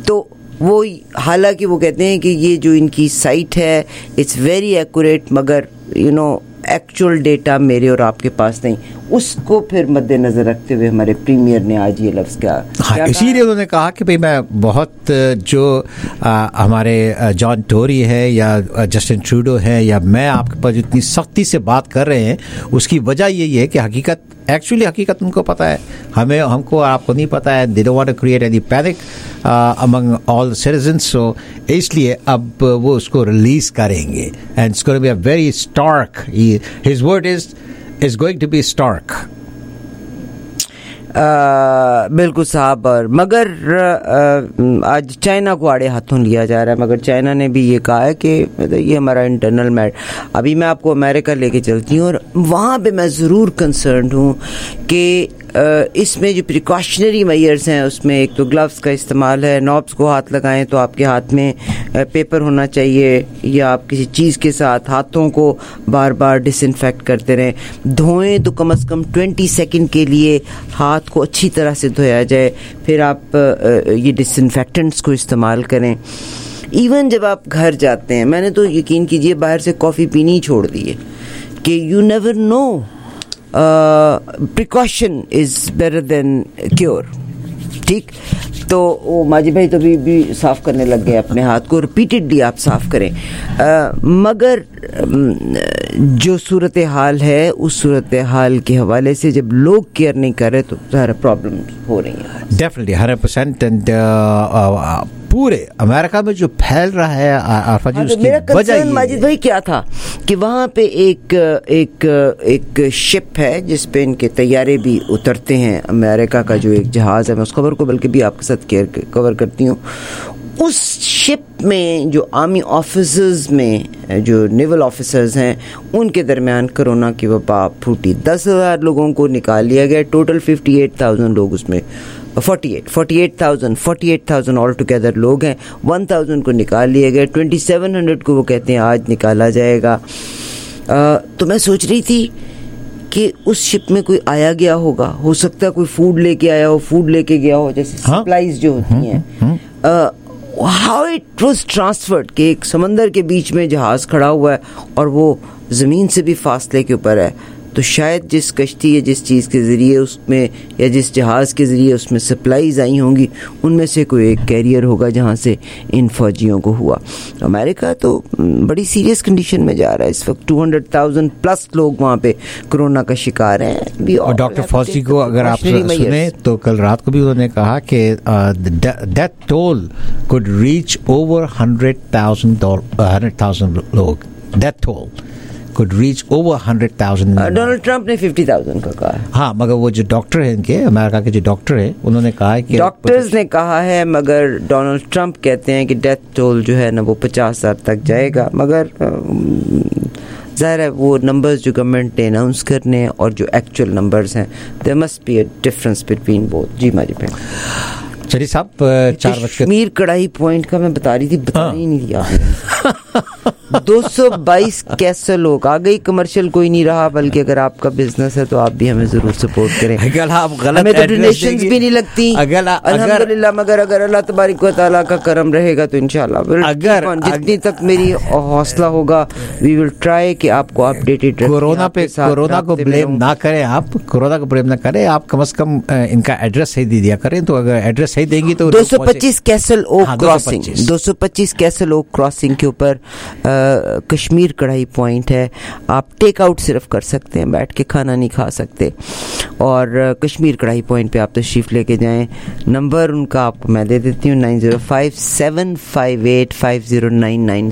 तो वो हालांकि वो कहते हैं कि ये जो इनकी साइट है इट्स वेरी एक्यूरेट, मगर एक्चुअल डेटा मेरे और आपके पास नहीं, उसको फिर मद्देनजर रखते हुए हमारे प्रीमियर ने आज ये लफ्ज़ क्या इसीलिए उन्होंने कहा कि भाई मैं बहुत जो हमारे जॉन टोरी है या जस्टिन ट्रूडो है या मैं आपके पास इतनी सख्ती से बात कर रहे हैं, उसकी वजह यही है कि हकीकत उनको पता है, हमको आपको नहीं पता है. They don't want to create any panic among all citizens, so इसलिए अब वो उसको रिलीज करेंगे and it's going to be a very stark, his word is going to be stark. बिल्कुल साहब. और मगर आज चाइना को आड़े हाथों लिया जा रहा है, मगर चाइना ने भी ये कहा है कि ये हमारा इंटरनल मैटर. अभी मैं आपको अमेरिका लेके चलती हूँ और वहाँ पे मैं ज़रूर कंसर्न हूँ कि इसमें जो प्रिकॉशनरी मेजर्स हैं उसमें एक तो ग्लव्स का इस्तेमाल है, नॉब्स को हाथ लगाएं तो आपके हाथ में पेपर होना चाहिए, या आप किसी चीज़ के साथ हाथों को बार बार डिसइंफेक्ट करते रहें, धोएं तो कम से कम 20 सेकंड के लिए हाथ को अच्छी तरह से धोया जाए, फिर आप ये डिसइंफेक्टेंट्स को इस्तेमाल करें. इवन जब आप घर जाते हैं, मैंने तो यकीन कीजिए बाहर से कॉफ़ी पीनी ही छोड़ दी है कि you never know, precaution is better than cure. ठीक, तो वो माजी भाई तो भी साफ़ करने लग गए अपने हाथ को, रिपीटेडली आप साफ़ करें. मगर जो सूरत हाल है उस सूरत हाल के हवाले से जब लोग केयर नहीं कर रहे तो सारा प्रॉब्लम हो रही है. डेफिनेटली 100%. एंड पूरे अमेरिका में जो फैल रहा है तो मेरा कंसर्न माजिद भाई क्या था कि वहाँ पे एक शिप है जिस पे इनके तैयारे भी उतरते हैं. अमेरिका का जो एक जहाज़ है, मैं उस खबर को बल्कि भी आपके साथ कवर करती हूँ. उस शिप में जो आर्मी ऑफिसर्स में जो नेवल ऑफिसर्स हैं उनके दरमियान कोरोना की वबा फूटी. 10,000 लोगों को निकाल लिया गया. टोटल 58,000 लोग उसमें 48,000 ऑल टुगेदर लोग हैं. 1,000 को निकाल लिया गया. 2,700 को वो कहते हैं आज निकाला जाएगा. तो मैं सोच रही थी कि उस शिप में कोई आया गया होगा, हो सकता है कोई फूड लेके आया हो, फूड लेके गया हो, जैसे सप्लाईज जो होती हैं. हाउ इट वाज ट्रांसफर्ड कि एक समंदर के बीच में जहाज़ खड़ा हुआ है और वो ज़मीन से भी फासले के ऊपर है, तो शायद जिस कश्ती या जिस चीज़ के ज़रिए उसमें या जिस जहाज़ के ज़रिए उसमें सप्लाईज आई होंगी उनमें से कोई एक कैरियर होगा जहाँ से इन फौजियों को हुआ. अमेरिका तो बड़ी सीरियस कंडीशन में जा रहा है इस वक्त. 200,000 प्लस लोग वहाँ पे कोरोना का शिकार हैं. और डॉक्टर फॉसी को अगर आप सुने तो कल रात को भी उन्होंने कहा कि death toll could reach over 100,000 लोग. Death toll could reach over 100,000. Donald Trump ने 50,000 का कहा है. हाँ, मगर वो जो डॉक्टर हैं इनके अमेरिका के जो डॉक्टर हैं उन्होंने कहा है कि डॉक्टर्स ने कहा है, मगर डोनाल्ड ट्रंप कहते हैं कि डेथ टोल जो है ना वो 50,000 तक जाएगा. मगर ज़ाहिर है वो नंबर्स जो गवर्नमेंट ने अनाउंस करने और जो एक्चुअल नंबर्स हैं there must be a difference between both. जी माजी भाई. चलिए साहब, 4 कश्मीर कढ़ाई पॉइंट का मैं बता रही थी, बता ही नहीं दिया. 222 कैसल लोग आ गई. कमर्शियल कोई नहीं रहा, बल्कि अगर आपका बिजनेस है तो आप भी हमें जरूर सपोर्ट करें. अगर आप गलत हमें तो डोनेशंस भी नहीं लगती अल्हम्दुलिल्लाह, मगर अगर अल्लाह तबारक व तआला का करम रहेगा तो इंशाल्लाह अगर जितनी तक मेरी हौसला होगा वी विल ट्राई कि आपको अपडेटेड रखें. कोरोना को ब्लेम ना करें आप, कोरोना को ब्लेम ना करें आप. कम से कम इनका एड्रेस सही दे दिया करें. तो अगर एड्रेस सही देंगी तो 225 Castle Oak crossing, 225 Castle Oak crossing के ऊपर कश्मीर कढ़ाई पॉइंट है. आप टेक आउट सिर्फ कर सकते हैं, बैठ के खाना नहीं खा सकते. और कश्मीर कढ़ाई पॉइंट पे आप तशरीफ़ लेके जाएं. नंबर उनका आपको मैं दे देती हूँ 905-758-5099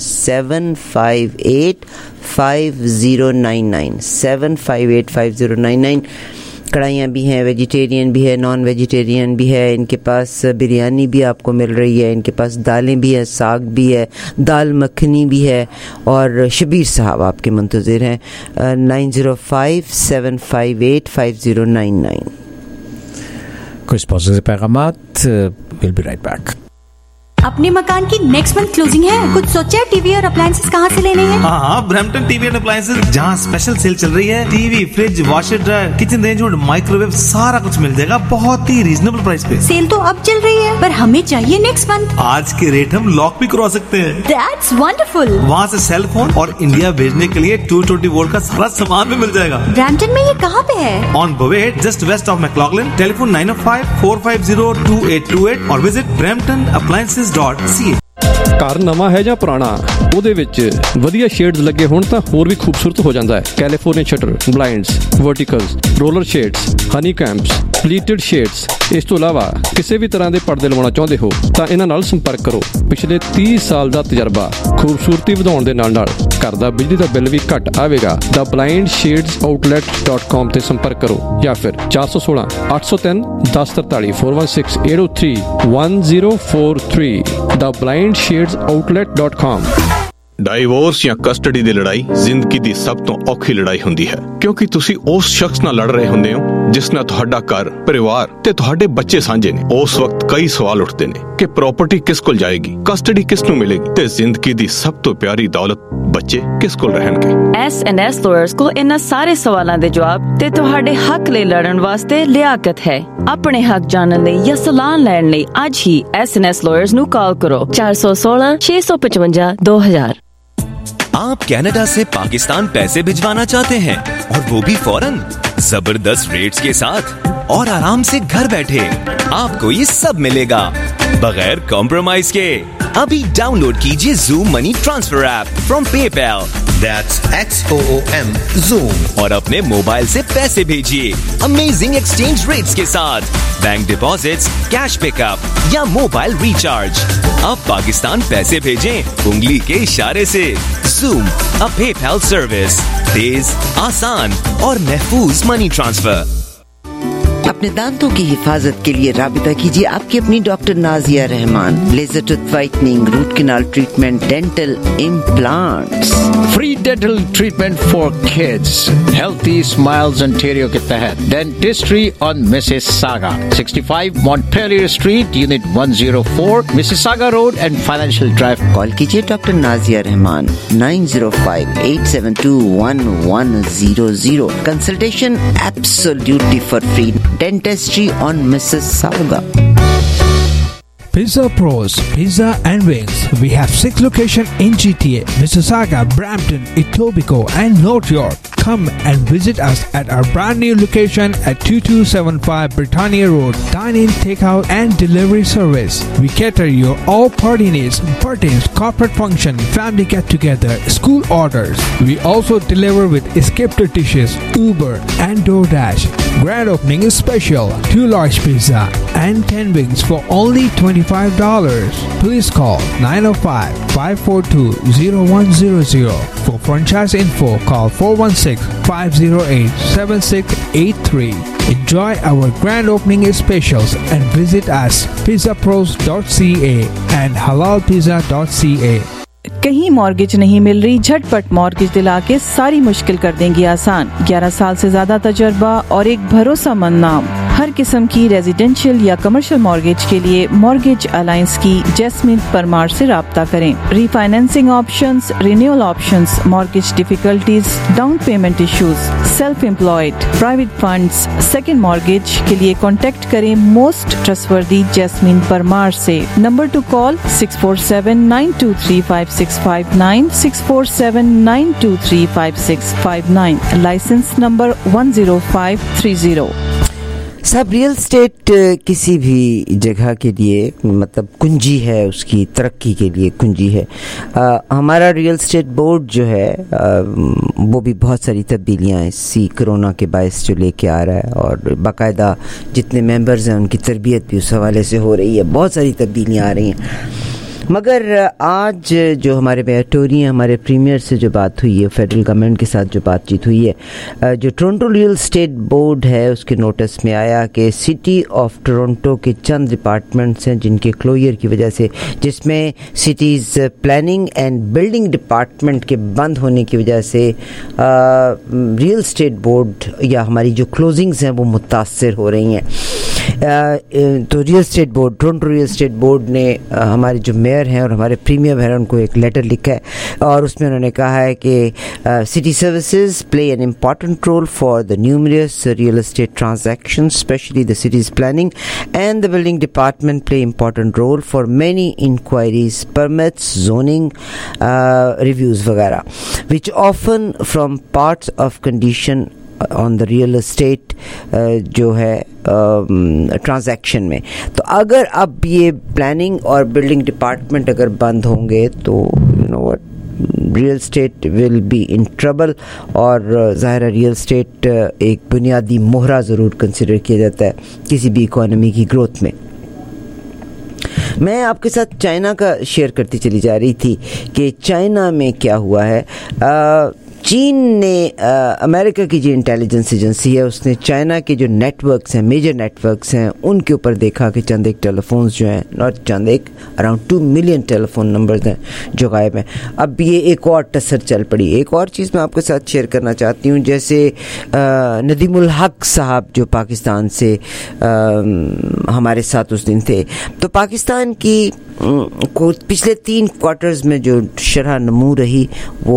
758-5099 758-5099. कढ़ाइयाँ भी हैं, वेजिटेरियन भी है, नॉन वेजिटेरियन भी है. इनके पास बिरयानी भी आपको मिल रही है. इनके पास दालें भी हैं, साग भी है, दाल मखनी भी है. और शबीर साहब आपके मुंतज़िर हैं. 905-758-5099. कुछ पॉजिटिव पैगामात. Will be right back. अपने मकान की नेक्स्ट मंथ क्लोजिंग है, कुछ सोचा है? टीवी और अप्लायंसेस कहाँ से लेने हैं? हाँ, ब्रैम्पटन टीवी एंड अप्लायंसेस, जहाँ स्पेशल सेल चल रही है। TV, fridge, washer dryer, kitchen range और माइक्रोवेव सारा कुछ मिल जाएगा बहुत ही रीजनेबल प्राइस पे। सेल तो अब चल रही है, पर हमें चाहिए नेक्स्ट मंथ। आज के रेट हम लॉक भी करवा सकते हैं। That's wonderful। वहाँ से सेल फोन और इंडिया भेजने के लिए 220 वोल्ट का सारा सामान भी मिल जाएगा। ब्रैम्पटन में ये कहाँ पे है? On Bovaird, just west of McLaughlin. Telephone 905-450-2828 और विजिट bramptonappliances.ca। ਘਰ ਨਵਾਂ ਹੈ ਜਾਂ ਪੁਰਾਣਾ, ਉਹਦੇ ਵਿੱਚ ਵਧੀਆ ਸ਼ੇਡਸ ਲੱਗੇ ਹੋਣ ਤਾਂ ਹੋਰ ਵੀ ਖੂਬਸੂਰਤ ਹੋ ਜਾਂਦਾ ਹੈ। California shutter, blinds, verticals, roller shades, ਹਨੀ ਕੈਂਪਸ, ਪਲੀਟਡ ਸ਼ੇਡਸ। ਇਸ ਤੋਂ ਇਲਾਵਾ ਕਿਸੇ ਵੀ ਤਰ੍ਹਾਂ ਦੇ ਪਰਦੇ ਲਵਾਉਣਾ ਚਾਹੁੰਦੇ ਹੋ ਤਾਂ ਇਹਨਾਂ ਨਾਲ ਸੰਪਰਕ ਕਰੋ। ਪਿਛਲੇ 30 ਸਾਲ ਦਾ ਤਜਰਬਾ, ਖੂਬਸੂਰਤੀ ਵਧਾਉਣ ਦੇ ਨਾਲ ਘਰ ਦਾ ਬਿਜਲੀ ਦਾ ਬਿੱਲ ਵੀ ਘੱਟ ਆਵੇਗਾ। ਦਾ ਬਲਾਈਂਡ ਸ਼ੇਡਸ ਆਊਟਲੈਟ.com ਤੇ ਸੰਪਰਕ ਕਰੋ ਜਾਂ ਫਿਰ 416 803 1043 416 803 1043 ਦਾ ਬਲਾਈਂਡ ਸ਼ੇਡਸ ਆਊਟਲੈਟ.com। ਡਾਈਵੋਰਸ ਜਾਂ ਕਸਟਡੀ ਦੀ ਲੜਾਈ ਜ਼ਿੰਦਗੀ ਦੀ ਸਭ ਤੋਂ ਔਖੀ ਲੜਾਈ ਹੁੰਦੀ ਹੈ, ਕਿਉਂਕਿ ਤੁਸੀਂ ਉਸ ਸ਼ਖਸ ਨਾਲ ਲੜ ਰਹੇ ਹੁੰਦੇ ਹੋ ਜਿਸ ਨਾਲ ਤੁਹਾਡਾ ਘਰ, ਪਰਿਵਾਰ ਤੇ ਤੁਹਾਡੇ ਬੱਚੇ ਸਾਂਝੇ ਨੇ। ਉਸ ਵਕਤ ਕਈ ਸਵਾਲ ਉੱਠਦੇ ਨੇ ਕਿ ਪ੍ਰਾਪਰਟੀ ਕਿਸ ਕੋਲ ਜਾਏਗੀ, ਕਸਟਡੀ ਕਿਸ ਨੂੰ ਮਿਲੇਗੀ ਤੇ ਜ਼ਿੰਦਗੀ ਦੀ ਸਭ ਤੋਂ ਪਿਆਰੀ ਦੌਲਤ ਬੱਚੇ ਕਿਸ ਕੋਲ ਰਹਿਣਗੇ। S&S ਲਾਇਰਸ ਕੋਲ ਇਹਨਾਂ ਸਾਰੇ ਸਵਾਲਾਂ ਦੇ ਜਵਾਬ ਤੇ ਤੁਹਾਡੇ ਹੱਕ ਲਈ ਲੜਨ ਵਾਸਤੇ ਲਿਆਕਤ ਹੈ। ਆਪਣੇ ਹੱਕ ਜਾਣਨ ਲਈ ਜਾਂ ਸਲਾਹ ਲੈਣ ਲਈ ਅੱਜ ਹੀ S&S ਲਾਇਰਸ ਨੂੰ ਕਾਲ ਕਰੋ 416 655 2000। आप कनाडा से पाकिस्तान पैसे भिजवाना चाहते हैं और वो भी फौरन, जबरदस्त रेट्स के साथ और आराम से घर बैठे। आपको ये सब मिलेगा बगैर कॉम्प्रोमाइज के। अभी डाउनलोड कीजिए Zoom money transfer app from PayPal, That's XOOM Zoom, और अपने मोबाइल से पैसे भेजिए अमेजिंग एक्सचेंज रेट्स के साथ, बैंक डिपॉजिट्स, कैश पिकअप या मोबाइल रिचार्ज। अब पाकिस्तान पैसे भेजें उंगली के इशारे से। Zoom, a PayPal सर्विस, तेज, आसान और महफूज मनी ट्रांसफर। अपने दांतों की हिफाजत के लिए राबिता कीजिए आपकी अपनी doctor Nazia Rahman. Laser tooth whitening, root canal treatment, dental implants, free dental treatment for kids, healthy smiles Ontario के तहत dentistry on Mississauga, 65 Montpellier street, unit 104, Mississauga road and financial drive. Call कीजिए doctor Nazia Rahman 905-872-1100। Consultation absolutely for free. Dentistry on Mississauga. Pizza Pros, Pizza and Wings. We have 6 locations in GTA, Mississauga, Brampton, Etobicoke and North York. Come and visit us at our brand new location at 2275 Britannia Road. Dine-in, takeout and delivery service. We cater your all party needs, birthdays, corporate function, family get-together, school orders. We also deliver with escaped dishes, Uber and DoorDash. Grand opening is special. 2 large pizza and 10 wings for only $25. Please call 905-542-0100. For franchise info, call 416-508-7683. Enjoy our grand opening specials and visit us pizzapros.ca and halalpizza.ca. कहीं mortgage नहीं मिल रही, झटपट mortgage दिला के सारी मुश्किल कर देंगी आसान। 11 साल से ज्यादा तजर्बा और एक भरोसेमंद नाम। हर किस्म की रेजिडेंशियल या कमर्शियल मॉर्गेज के लिए मॉर्गेज अलायंस की जैस्मिन परमार से राब्ता करें। Refinancing options, renewal options, mortgage difficulties, down payment issues, self employed, private funds, second mortgage के लिए कॉन्टेक्ट करें मोस्ट ट्रस्टवर्दी जैस्मिन परमार से। Number two call 647-923-5659, 647-923-5659, license number 10530। सब रियल स्टेट किसी भी जगह के लिए मतलब कुंजी है, उसकी तरक्की के लिए कुंजी है। हमारा रियल स्टेट बोर्ड जो है वो भी बहुत सारी तब्दीलियाँ इसी कोरोना के बायस जो लेके आ रहा है, और बाकायदा जितने मेंबर्स हैं उनकी तरबियत भी उस हवाले से हो रही है। बहुत सारी तब्दीलियाँ आ रही हैं। मगर आज जो हमारे बेटोरियन, हमारे प्रीमियर से जो बात हुई है, फेडरल गवर्नमेंट के साथ जो बातचीत हुई है, जो टोरंटो रियल स्टेट बोर्ड है उसके नोटिस में आया कि सिटी ऑफ टोरंटो के चंद डिपार्टमेंट्स हैं जिनके क्लोजर की वजह से, जिसमें city's planning and building department के बंद होने की वजह से रियल स्टेट बोर्ड या हमारी जो क्लोजिंग्स हैं वो मुतासर हो रही हैं। तो real estate board, Toronto real estate board ने हमारे जो मेयर हैं और हमारे प्रीमियर हैं उनको एक लेटर लिखा है और उसमें उन्होंने कहा है कि city services play an important role for the numerous real estate transactions, specially the city's planning and the building department play important role for many inquiries, permits, zoning, reviews वगैरह, which often from parts of condition on the real estate जो है transaction में। तो अगर अब ये planning और building department अगर बंद होंगे तो you know what, real estate will be in trouble. और ज़ाहिर है रियल स्टेट एक बुनियादी मोहरा ज़रूर कंसिडर किया जाता है किसी भी इकोनॉमी की ग्रोथ में। मैं आपके साथ चाइना का शेयर करती चली जा रही थी कि चाइना में क्या हुआ है। चीन ने अमेरिका की जो इंटेलिजेंस एजेंसी है उसने चाइना के जो नेटवर्क्स हैं, मेजर नेटवर्क्स हैं, उनके ऊपर देखा कि चंद एक टेलीफोन्स जो हैं, नॉट चंद एक, अराउंड 2 मिलियन टेलीफोन नंबर्स हैं जो गायब हैं। अब ये एक और टसर चल पड़ी। एक और चीज़ मैं आपके साथ शेयर करना चाहती हूँ, जैसे नदीमुल हक साहब जो पाकिस्तान से हमारे साथ उस दिन थे, तो पाकिस्तान की को पिछले 3 क्वार्टर्स में जो शरह नमू रही वो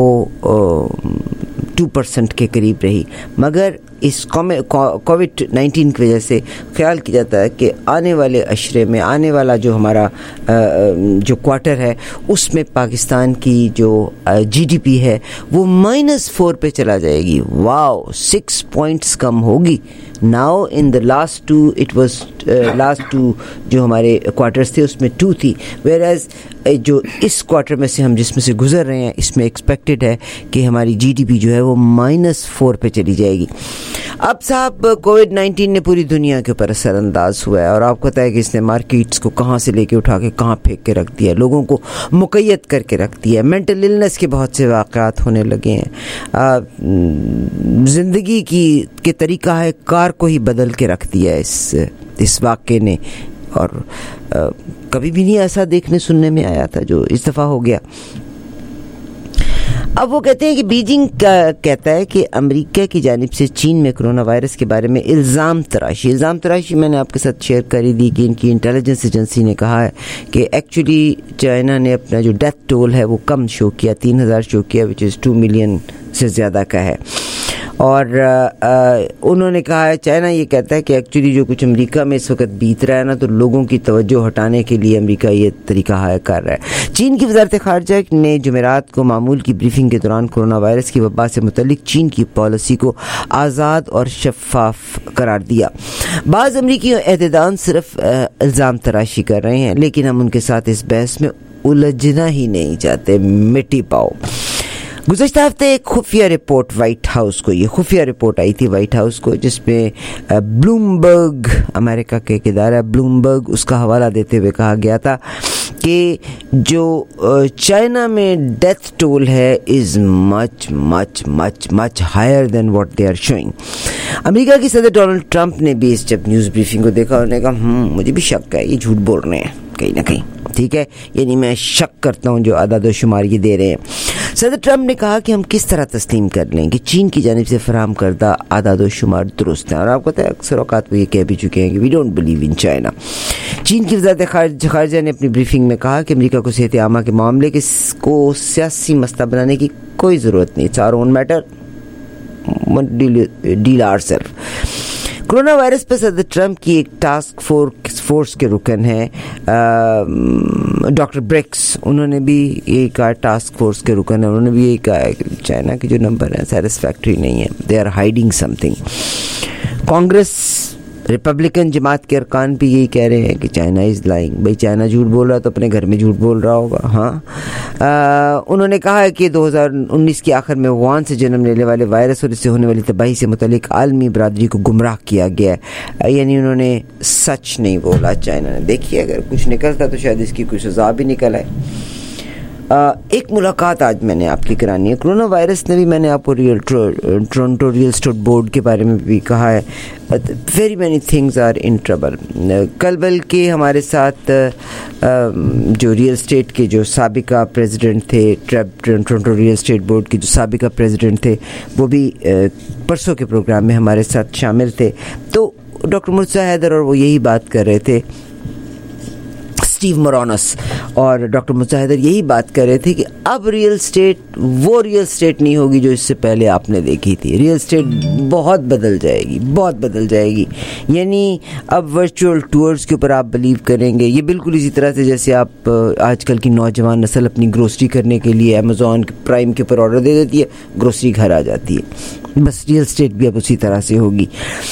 2% के करीब रही, मगर इस कोविड-19 की वजह से ख्याल किया जाता है कि आने वाले अशरे में, आने वाला जो हमारा जो क्वार्टर है उसमें पाकिस्तान की जो जीडीपी है वो -4 पे चला जाएगी। वाओ, 6 पॉइंट्स कम होगी। Now in the last 2 it was last 2 जो हमारे क्वार्टर्स थे उसमें 2 थी, वेयर एज जो इस क्वार्टर में से हम जिसमें से गुजर रहे हैं इसमें एक्सपेक्टेड है कि हमारी जीडीपी जो है वो -4 पे चली जाएगी। अब साहब कोविड-19 ने पूरी दुनिया के ऊपर असरअंदाज हुआ है और आपको पता है कि इसने मार्केट्स को कहाँ से लेके उठा के कहाँ फेंक के रख दिया, लोगों को मुक़य्यद करके रख दिया। मेंटल इलनेस के बहुत से वाक़यात होने लगे हैं। ज़िंदगी के तरीका है कार को ही बदल के रख दिया इस वाक़े ने, और कभी भी नहीं ऐसा देखने सुनने में आया था जो इस दफ़ा हो गया। अब वो कहते हैं कि बीजिंग कहता है कि अमेरिका की जानिब से चीन में कोरोना वायरस के बारे में इल्ज़ाम तराशी मैंने आपके साथ शेयर करी दी कि इनकी इंटेलिजेंस एजेंसी ने कहा है कि एक्चुअली चाइना ने अपना जो डेथ टोल है वो कम शो किया, 3000 शो किया, विच इज़ 2 मिलियन से ज़्यादा का है। और उन्होंने कहा है, चाइना ये कहता है कि एक्चुअली जो कुछ अमेरिका में इस वक्त बीत रहा है ना, तो लोगों की तवज्जो हटाने के लिए अमेरिका ये तरीका हायर कर रहा है। चीन की वज़ारत ख़ारजा ने जुमेरात को मामूल की ब्रीफिंग के दौरान कोरोना वायरस की वबा से मुतल्लिक चीन की पॉलिसी को आज़ाद और शफाफ करार दिया। बाज़ अमरीकी अहदेदान सिर्फ इल्ज़ाम तराशी कर रहे हैं, लेकिन हम उनके साथ इस बहस में उलझना ही नहीं चाहते। मिट्टी पाओ। गुज़श्ता हफ्ते एक खुफिया रिपोर्ट वाइट हाउस को, ये खुफिया रिपोर्ट आई थी वाइट हाउस को, जिसमें ब्लूमबर्ग, अमेरिका के एक इदारा ब्लूमबर्ग, उसका हवाला देते हुए कहा गया था कि जो चाइना में डेथ टोल है is much much much much higher than what they are showing. America की सदर डोनाल्ड ट्रंप ने भी इस जब न्यूज़ ब्रीफिंग को देखा, उन्होंने कहा मुझे भी शक है ये झूठ बोल रहे हैं कहीं ना कहीं, ठीक है, यानी मैं शक करता हूं जो आदाद शुमार ये दे रहे हैं। सदर ट्रंप ने कहा कि हम किस तरह तस्लीम कर लें कि चीन की जानिब से फराहम करदा आदाद शुमार दुरुस्त हैं, और आपको पता है अक्सर औकात वो ये कह भी चुके हैं कि we don't believe in China. चीन की वज़ारत ख़ारजा ने अपनी ब्रीफिंग में कहा कि अमेरिका को सेहत आमा के मामले को सियासी मसला बनाने की कोई ज़रूरत नहीं, it's our own matter, deal ourselves. Corona virus पर सदर ट्रंप की एक टास्क फोर्स के रुकन है डॉक्टर ब्रिक्स, उन्होंने भी ये कहा, टास्क फोर्स के रुकन है, उन्होंने भी ये कहा कि चाइना के जो नंबर हैं सेटिस्फैक्ट्री नहीं है, they are hiding something. Congress Republican जमात के अरकान भी यही कह रहे हैं कि चाइना इज़ लाइंग, भाई चाइना झूठ बोल रहा है तो अपने घर में झूठ बोल रहा होगा। हाँ, उन्होंने कहा है कि 2019 के आखिर में वुहान से जन्म लेने वाले वायरस और इससे होने वाली तबाही से मुतल्लिक आलमी बरादरी को गुमराह किया गया है, यानी उन्होंने सच नहीं बोला चाइना ने। देखिए अगर कुछ निकलता तो शायद इसकी कोई सज़ा भी निकल आए। एक मुलाकात आज मैंने आपकी करानी है। कोरोना वायरस ने भी, मैंने आपको टोरंटो रियल स्टेट बोर्ड के बारे में भी कहा है, very many things are in trouble. कल बल्कि हमारे साथ जो रियल स्टेट के जो साबिका प्रेसिडेंट थे, टोरंटो रियल स्टेट बोर्ड के जो साबिका प्रेसिडेंट थे, वो भी परसों के प्रोग्राम में हमारे साथ शामिल थे। तो डॉक्टर मुर्तज़ा हैदर और वो यही बात कर रहे थे, स्टीव मोरानस और डॉक्टर मुर्तज़ा हैदर यही बात कर रहे थे कि अब रियल एस्टेट वो रियल एस्टेट नहीं होगी जो इससे पहले आपने देखी थी। रियल एस्टेट बहुत बदल जाएगी, बहुत बदल जाएगी। यानी अब वर्चुअल टूर्स के ऊपर आप बिलीव करेंगे। ये बिल्कुल इसी तरह से जैसे आप आजकल की नौजवान नस्ल अपनी ग्रोसरी करने के लिए अमेज़ॉन प्राइम के ऊपर ऑर्डर दे देती है, ग्रोसरी घर आ जाती है। बस रियल एस्टेट भी अब उसी तरह से होगी।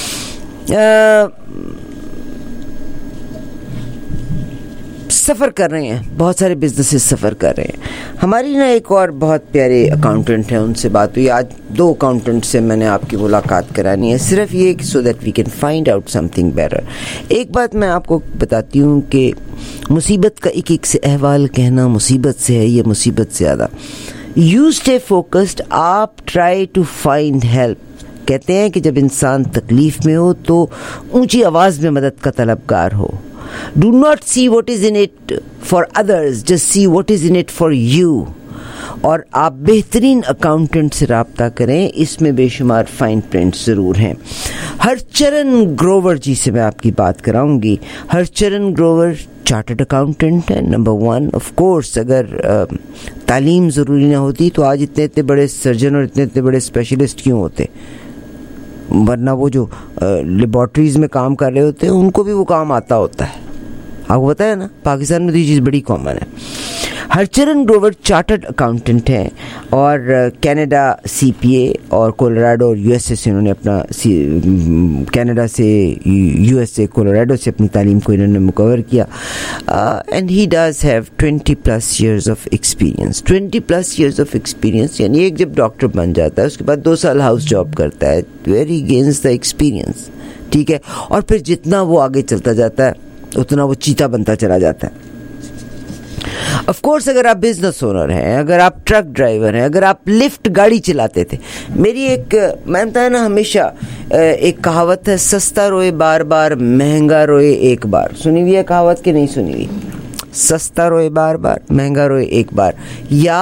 सफ़र कर रहे हैं, बहुत सारे बिजनेसेस सफ़र कर रहे हैं। हमारी ना एक और बहुत प्यारे अकाउंटेंट हैं, उनसे बात हुई। आज 2 अकाउंटेंट से मैंने आपकी मुलाकात करानी है, सिर्फ ये so that we can find out something better. एक बात मैं आपको बताती हूँ कि मुसीबत का एक से अहवाल कहना मुसीबत से है, ये मुसीबत से ज़्यादा। यू स्टे फोकस्ड, आप ट्राई टू फाइंड हेल्प। कहते हैं कि जब इंसान तकलीफ़ में हो तो ऊंची आवाज़ में मदद का तलबगार हो। Do not see what is in it for others, just see what is in it for you. और आप बेहतरीन अकाउंटेंट से रब्ता करें, इसमें बेशुमार फाइन प्रिंट ज़रूर हैं। हरचरण ग्रोवर जी से मैं आपकी बात कराऊंगी। हरचरण ग्रोवर चार्टर्ड अकाउंटेंट है, नंबर 1। ऑफ कोर्स अगर तालीम ज़रूरी ना होती तो आज इतने बड़े सर्जन और इतने बड़े स्पेशलिस्ट क्यों होते, वरना वो जो लेबॉर्ट्रीज़ में काम कर रहे होते हैं उनको भी वो काम आता होता है। आपको पता है ना, पाकिस्तान में तो ये चीज़ बड़ी कॉमन है। हरचरण ग्रोवर चार्टर्ड अकाउंटेंट हैं और कनाडा सीपीए और कोलोराडो और यूएसए से उन्होंने अपना कनाडा से यूएसए कोलोराडो से अपनी तालीम को इन्होंने मुकवर किया। And he does have 20+ years of experience. 20+ years of experience यानी एक जब डॉक्टर बन जाता है उसके बाद 2 साल हाउस जॉब करता है, where he gains the experience. ठीक है, और फिर जितना वो आगे चलता जाता है उतना वो चीता बनता चला जाता है। ऑफ कोर्स अगर आप बिजनेस ओनर हैं, अगर आप ट्रक ड्राइवर हैं, अगर आप लिफ्ट गाड़ी चलाते थे, मेरी मैं बताया ना हमेशा एक कहावत है, सस्ता रोए बार बार, महंगा रोए एक बार। सुनी हुई है कहावत कि नहीं सुनी हुई? सस्ता रोए बार बार, महंगा रोए एक बार। या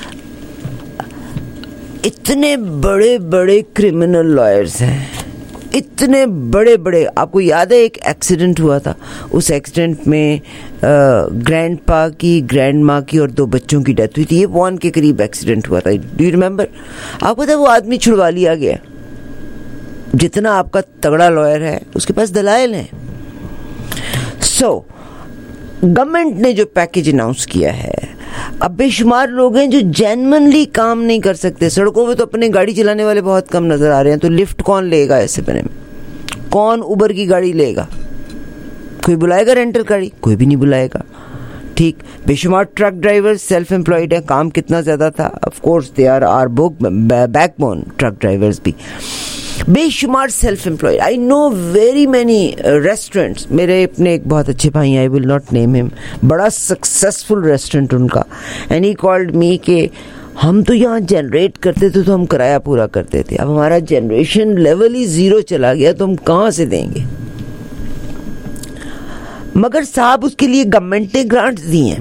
इतने बड़े बड़े क्रिमिनल लॉयर्स हैं, इतने बड़े बड़े, आपको याद है एक एक्सीडेंट हुआ था, उस एक्सीडेंट में ग्रैंडपा की, ग्रैंडमा की और 2 बच्चों की डेथ हुई थी। ये 1 के करीब एक्सीडेंट हुआ था। Do you remember? आपको पता है वो आदमी छुड़वा लिया गया। जितना आपका तगड़ा लॉयर है उसके पास दलाइल हैं। सो गवर्नमेंट ने जो पैकेज अनाउंस किया है, अब बेशुमार लोग हैं जो जेन्युइनली काम नहीं कर सकते। सड़कों पे तो अपने गाड़ी चलाने वाले बहुत कम नजर आ रहे हैं, तो लिफ्ट कौन लेगा ऐसे बने में? कौन उबर की गाड़ी लेगा? कोई बुलाएगा रेंटल गाड़ी? कोई भी नहीं बुलाएगा। ठीक, बेशुमार ट्रक ड्राइवर सेल्फ एम्प्लॉयड है। काम कितना ज्यादा था? Of course they are backbone, truck drivers भी बेशुमार self employed. I know very many restaurants. मेरे अपने एक बहुत अच्छे भाई, I will not name him, बड़ा सक्सेसफुल रेस्टोरेंट उनका, एंड ही कॉल्ड मी कि हम तो यहाँ जनरेट करते थे तो हम किराया पूरा करते थे, अब हमारा जनरेशन लेवल ही 0 चला गया तो हम कहाँ से देंगे? मगर साहब उसके लिए गवर्नमेंट ने ग्रांट्स दी हैं।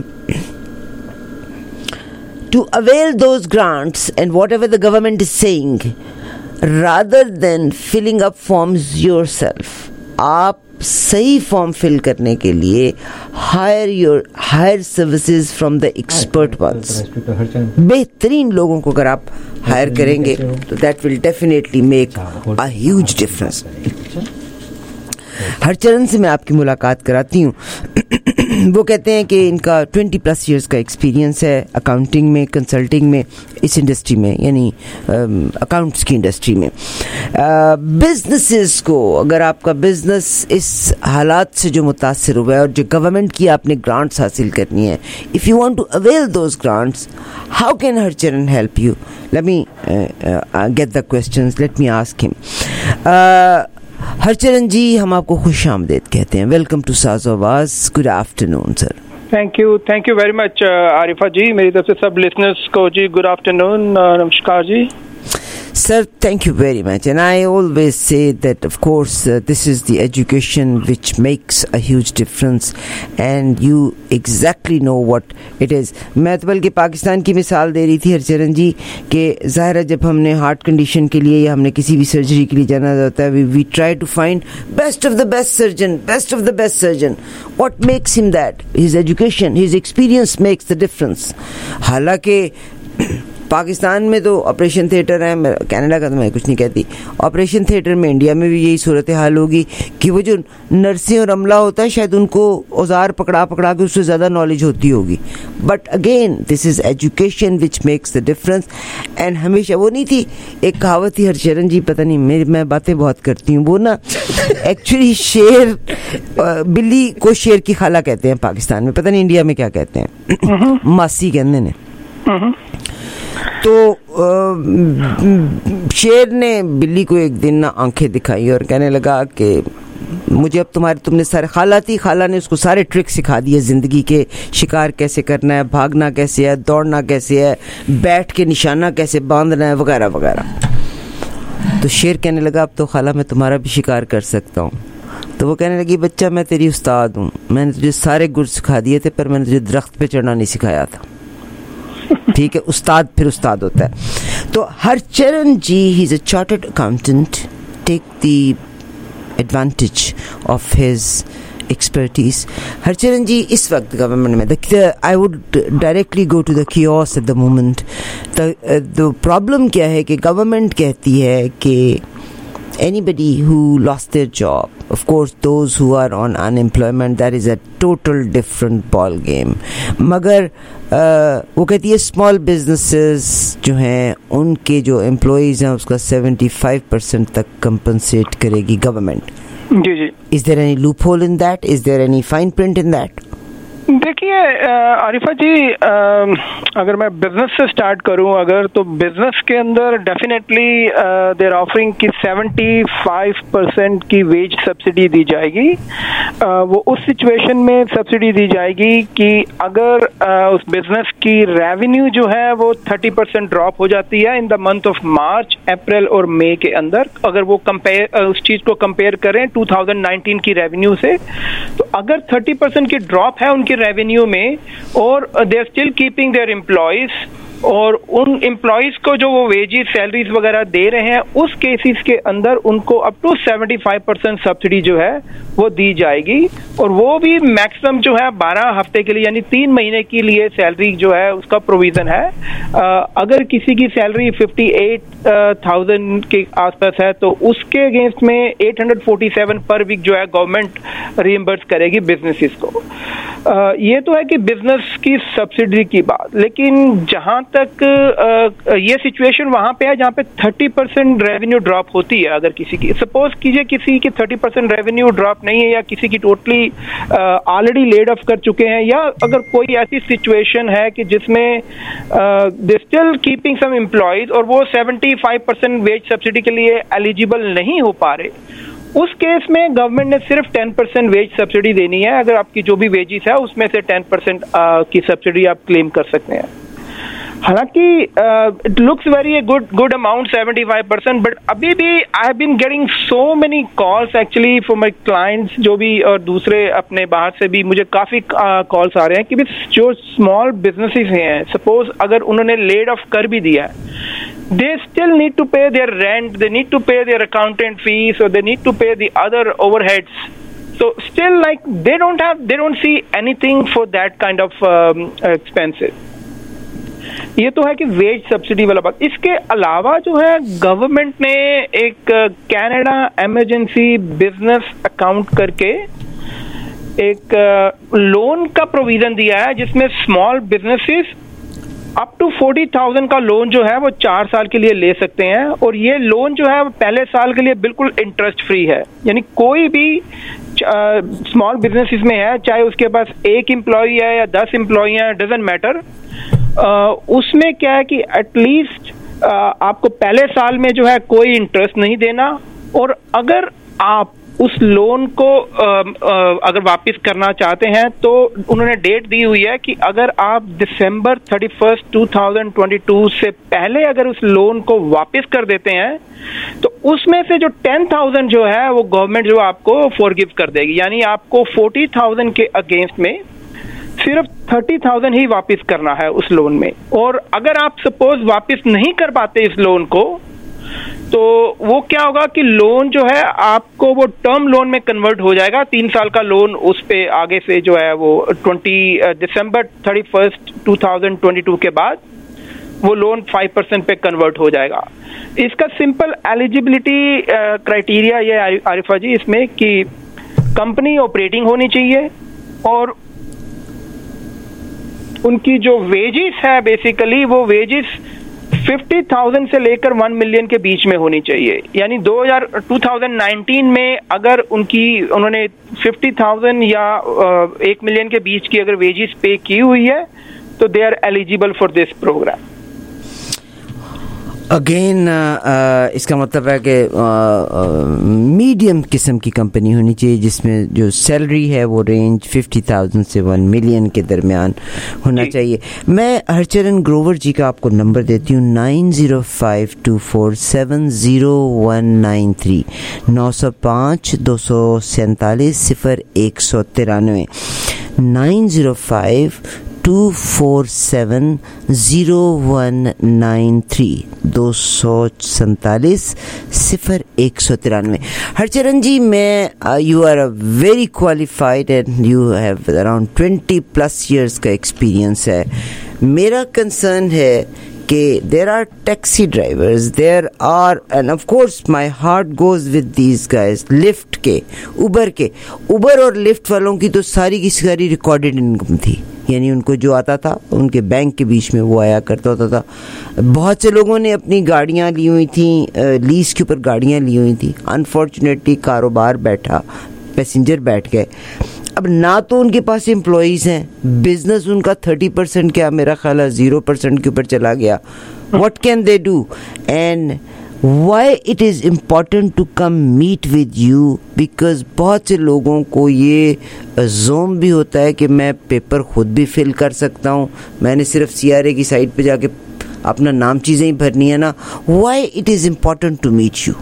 To avail those grants and whatever the government is saying, rather than filling up forms yourself, आप सही फॉर्म फिल करने के लिए hire services from the expert ones. बेहतरीन लोगों को अगर आप हायर करेंगे तो that will definitely make a huge difference. Harcharan से मैं आपकी मुलाकात कराती हूँ। वो कहते हैं कि इनका 20+ years का एक्सपीरियंस है अकाउंटिंग में, कंसल्टिंग में, इस इंडस्ट्री में, यानी अकाउंट्स की इंडस्ट्री में। बिजनेसेस को, अगर आपका बिजनेस इस हालात से जो मुतासिर हुआ है और जो गवर्नमेंट की आपने ग्रांट्स हासिल करनी है, if you want to avail those grants, how can Harcharan help you? Let me get the questions, let me ask him. Harcharan ji, हम आपको खुश आमदेद कहते हैं। Welcome to Saaz Awaaz. Good afternoon sir. Thank you very much Arifa ji. मेरी तरफ से सब लिसनर्स को जी गुड आफ्टरनून, नमस्कार जी। Sir, thank you very much. And I always say that, of course, this is the education which makes a huge difference, and you exactly know what it is. मैं तो बल्कि पाकिस्तान की मिसाल दे रही थी हरचरण जी कि ज़ाहिर है जब हमने हार्ट कंडीशन के लिए या हमने किसी भी सर्जरी के लिए जाना होता है, we try to find best of the best surgeon. What makes him that? His education, his experience makes the difference. हालांकि पाकिस्तान में तो ऑपरेशन थिएटर है, कनाडा का तो मैं कुछ नहीं कहती, ऑपरेशन थिएटर में इंडिया में भी यही सूरत हाल होगी कि वो जो नर्सें और अमला होता है शायद उनको औजार पकड़ा के उससे ज़्यादा नॉलेज होती होगी. But again this is education which makes the difference. And हमेशा वो नहीं थी एक कहावत थी हरचरण जी, पता नहीं मैं बातें बहुत करती हूँ, वो ना एक्चुअली शेर बिल्ली को शेर की खाला कहते हैं पाकिस्तान में, पता नहीं इंडिया में क्या कहते हैं, मासी कहते हैं. तो शेर ने बिल्ली को एक दिन ना आंखें दिखाई और कहने लगा कि मुझे अब तुमने सारे खाला ने उसको सारे ट्रिक सिखा दिए ज़िंदगी के, शिकार कैसे करना है, भागना कैसे है, दौड़ना कैसे है, बैठ के निशाना कैसे बांधना है, वगैरह वगैरह. तो शेर कहने लगा अब तो खाला मैं तुम्हारा भी शिकार कर सकता हूँ. तो वो कहने लगी बच्चा मैं तेरी उस्ताद हूँ, मैंने तुझे सारे गुर सिखा दिए थे पर मैंने तुझे दरख्त पे चढ़ना नहीं सिखाया था. ठीक है, उस्ताद फिर उस्ताद होता है. तो Harcharan ji he is a chartered accountant. Take the advantage of his expertise. Harcharan ji इस वक्त गवर्नमेंट में I would directly go to the kiosk at the moment. The problem क्या है कि गवर्नमेंट कहती है कि anybody who lost their job, of course those who are on unemployment, that is a total different ball game. मगर वो कहती है small businesses जो हैं उनके जो employees हैं उसका 75% तक compensate करेगी गवर्नमेंट. जी. Is there any loophole in that? Is there any fine print in that? देखिए आरिफा जी, अगर मैं बिजनेस से स्टार्ट करूं अगर, तो बिजनेस के अंदर डेफिनेटली देर ऑफरिंग की 75% की वेज सब्सिडी दी जाएगी. वो उस सिचुएशन में सब्सिडी दी जाएगी कि अगर उस बिजनेस की रेवेन्यू जो है वो 30% ड्रॉप हो जाती है in the month of March, April और मई के अंदर. अगर वो उस चीज को कंपेयर करें 2019 की रेवेन्यू से, तो अगर 30% की ड्रॉप है उनकी रेवेन्यू में और they are still keeping their employees, और उन एम्प्लॉइज को जो वो वेजेस सैलरीज वगैरह दे रहे हैं, उस केसेस के अंदर उनको अप टू 75% सब्सिडी जो है वो दी जाएगी. और वो भी मैक्सिमम जो है 12 हफ्ते के लिए, यानी 3 महीने के लिए सैलरी जो है उसका प्रोविजन है. अगर किसी की सैलरी 58,000 के आसपास है तो उसके अगेंस्ट में 847 पर वीक जो है गवर्नमेंट रिइंबर्स करेगी बिजनेसेस को. ये तो है कि बिजनेस की सब्सिडी की बात. लेकिन जहां तक ये सिचुएशन वहां पे है जहां पे 30% रेवेन्यू ड्रॉप होती है. अगर किसी की, सपोज कीजिए किसी की 30% रेवेन्यू ड्रॉप नहीं है, या किसी की टोटली ऑलरेडी लेड ऑफ कर चुके हैं, या अगर कोई ऐसी सिचुएशन है कि जिसमें they still keeping some employees और वो 75% वेज सब्सिडी के लिए एलिजिबल नहीं हो पा रहे, उस केस में गवर्नमेंट ने सिर्फ 10% वेज सब्सिडी देनी है. अगर आपकी जो भी वेजेस है उसमें से 10% की सब्सिडी आप क्लेम कर सकते हैं. हालांकि it looks very good amount 75%, but अभी भी I have been getting so many calls actually for my clients, जो भी और दूसरे अपने बाहर से भी मुझे काफी कॉल्स आ रहे हैं कि जो स्मॉल बिजनेसेस हैं, सपोज अगर उन्होंने लेड ऑफ कर भी दिया है, they still need to pay their rent, they need to pay their accountant fees, or they need to pay the other overheads. So still like they don't see anything for that kind of expenses. ये तो है कि veg subsidy वाला बात. इसके अलावा जो है गवर्नमेंट ने एक कनाडा इमरजेंसी बिजनेस अकाउंट करके एक लोन का प्रोविजन दिया है, जिसमें स्मॉल बिजनेसेस अप टू 40,000 का लोन जो है वो 4 साल के लिए ले सकते हैं. और ये लोन जो है पहले साल के लिए बिल्कुल इंटरेस्ट फ्री है. यानी कोई भी स्मॉल बिजनेसेस में है, चाहे उसके पास 1 एम्प्लॉई है या 10 एम्प्लॉई है, डजंट मैटर, उसमें क्या है कि एटलीस्ट आपको पहले साल में जो है कोई इंटरेस्ट नहीं देना. और अगर आप उस लोन को अगर वापस करना चाहते हैं तो उन्होंने डेट दी हुई है कि अगर आप दिसंबर 31, 2022 से पहले अगर उस लोन को वापस कर देते हैं तो उसमें से जो 10,000 जो है वो गवर्नमेंट जो आपको फॉरगिव कर देगी, यानी आपको 40,000 के अगेंस्ट में सिर्फ 30,000 ही वापस करना है उस लोन में। और अगर आप सपोज वापस नहीं कर पाते इस लोन को तो वो क्या होगा कि लोन जो है आपको वो टर्म लोन में कन्वर्ट हो जाएगा। 3 साल का लोन उस पे आगे से जो है वो दिसंबर 31, 2022 के बाद वो लोन 5% पे कन्वर्ट हो जाएगा। इसका सिंपल एलिजिबिलिटी क्राइटेरिया ये आरिफा जी इसमें कि कंपनी ऑपरेटिंग होनी चाहिए और उनकी जो वेजेस है बेसिकली वो वेजेस 50,000 से लेकर 1 मिलियन के बीच में होनी चाहिए। यानी 2019 में अगर उन्होंने 50,000 या 1 मिलियन के बीच की अगर वेजेस पे की हुई है तो they are eligible for this program. Again इसका मतलब है कि मीडियम किस्म की कंपनी होनी चाहिए जिसमें जो सैलरी है वो रेंज 50,000 से 1 मिलियन के दरमियान होना चाहिए। मैं हरचरण ग्रोवर जी का आपको नंबर देती हूँ 9052470193 905-247-0193 905-247-0193 247-0193। हरचरण जी मैं you are a very qualified and you have around 20+ years का एक्सपीरियंस है। मेरा कंसर्न है कि there are taxi drivers, there are, and of course my heart goes with these guys, Lyft के, उबर और लिफ्ट वालों की तो सारी की सारी रिकॉर्डेड इनकम थी, यानी उनको जो आता था उनके बैंक के बीच में वो आया करता होता था। बहुत से लोगों ने अपनी गाड़ियाँ ली हुई थी, लीज के ऊपर गाड़ियाँ ली हुई थी। अनफॉर्चुनेटली कारोबार बैठा, पैसेंजर बैठ गए। अब ना तो उनके पास एम्प्लॉयज़ हैं, बिजनेस उनका 30% क्या मेरा ख्याल है 0% के ऊपर चला गया। What can they do and why it is important to come meet with you, because बहुत से लोगों को ये जोम भी होता है कि मैं पेपर खुद भी फिल कर सकता हूँ, मैंने सिर्फ CRA की साइट पे जाके अपना नाम चीज़ें ही भरनी है ना। Why it is important to meet you?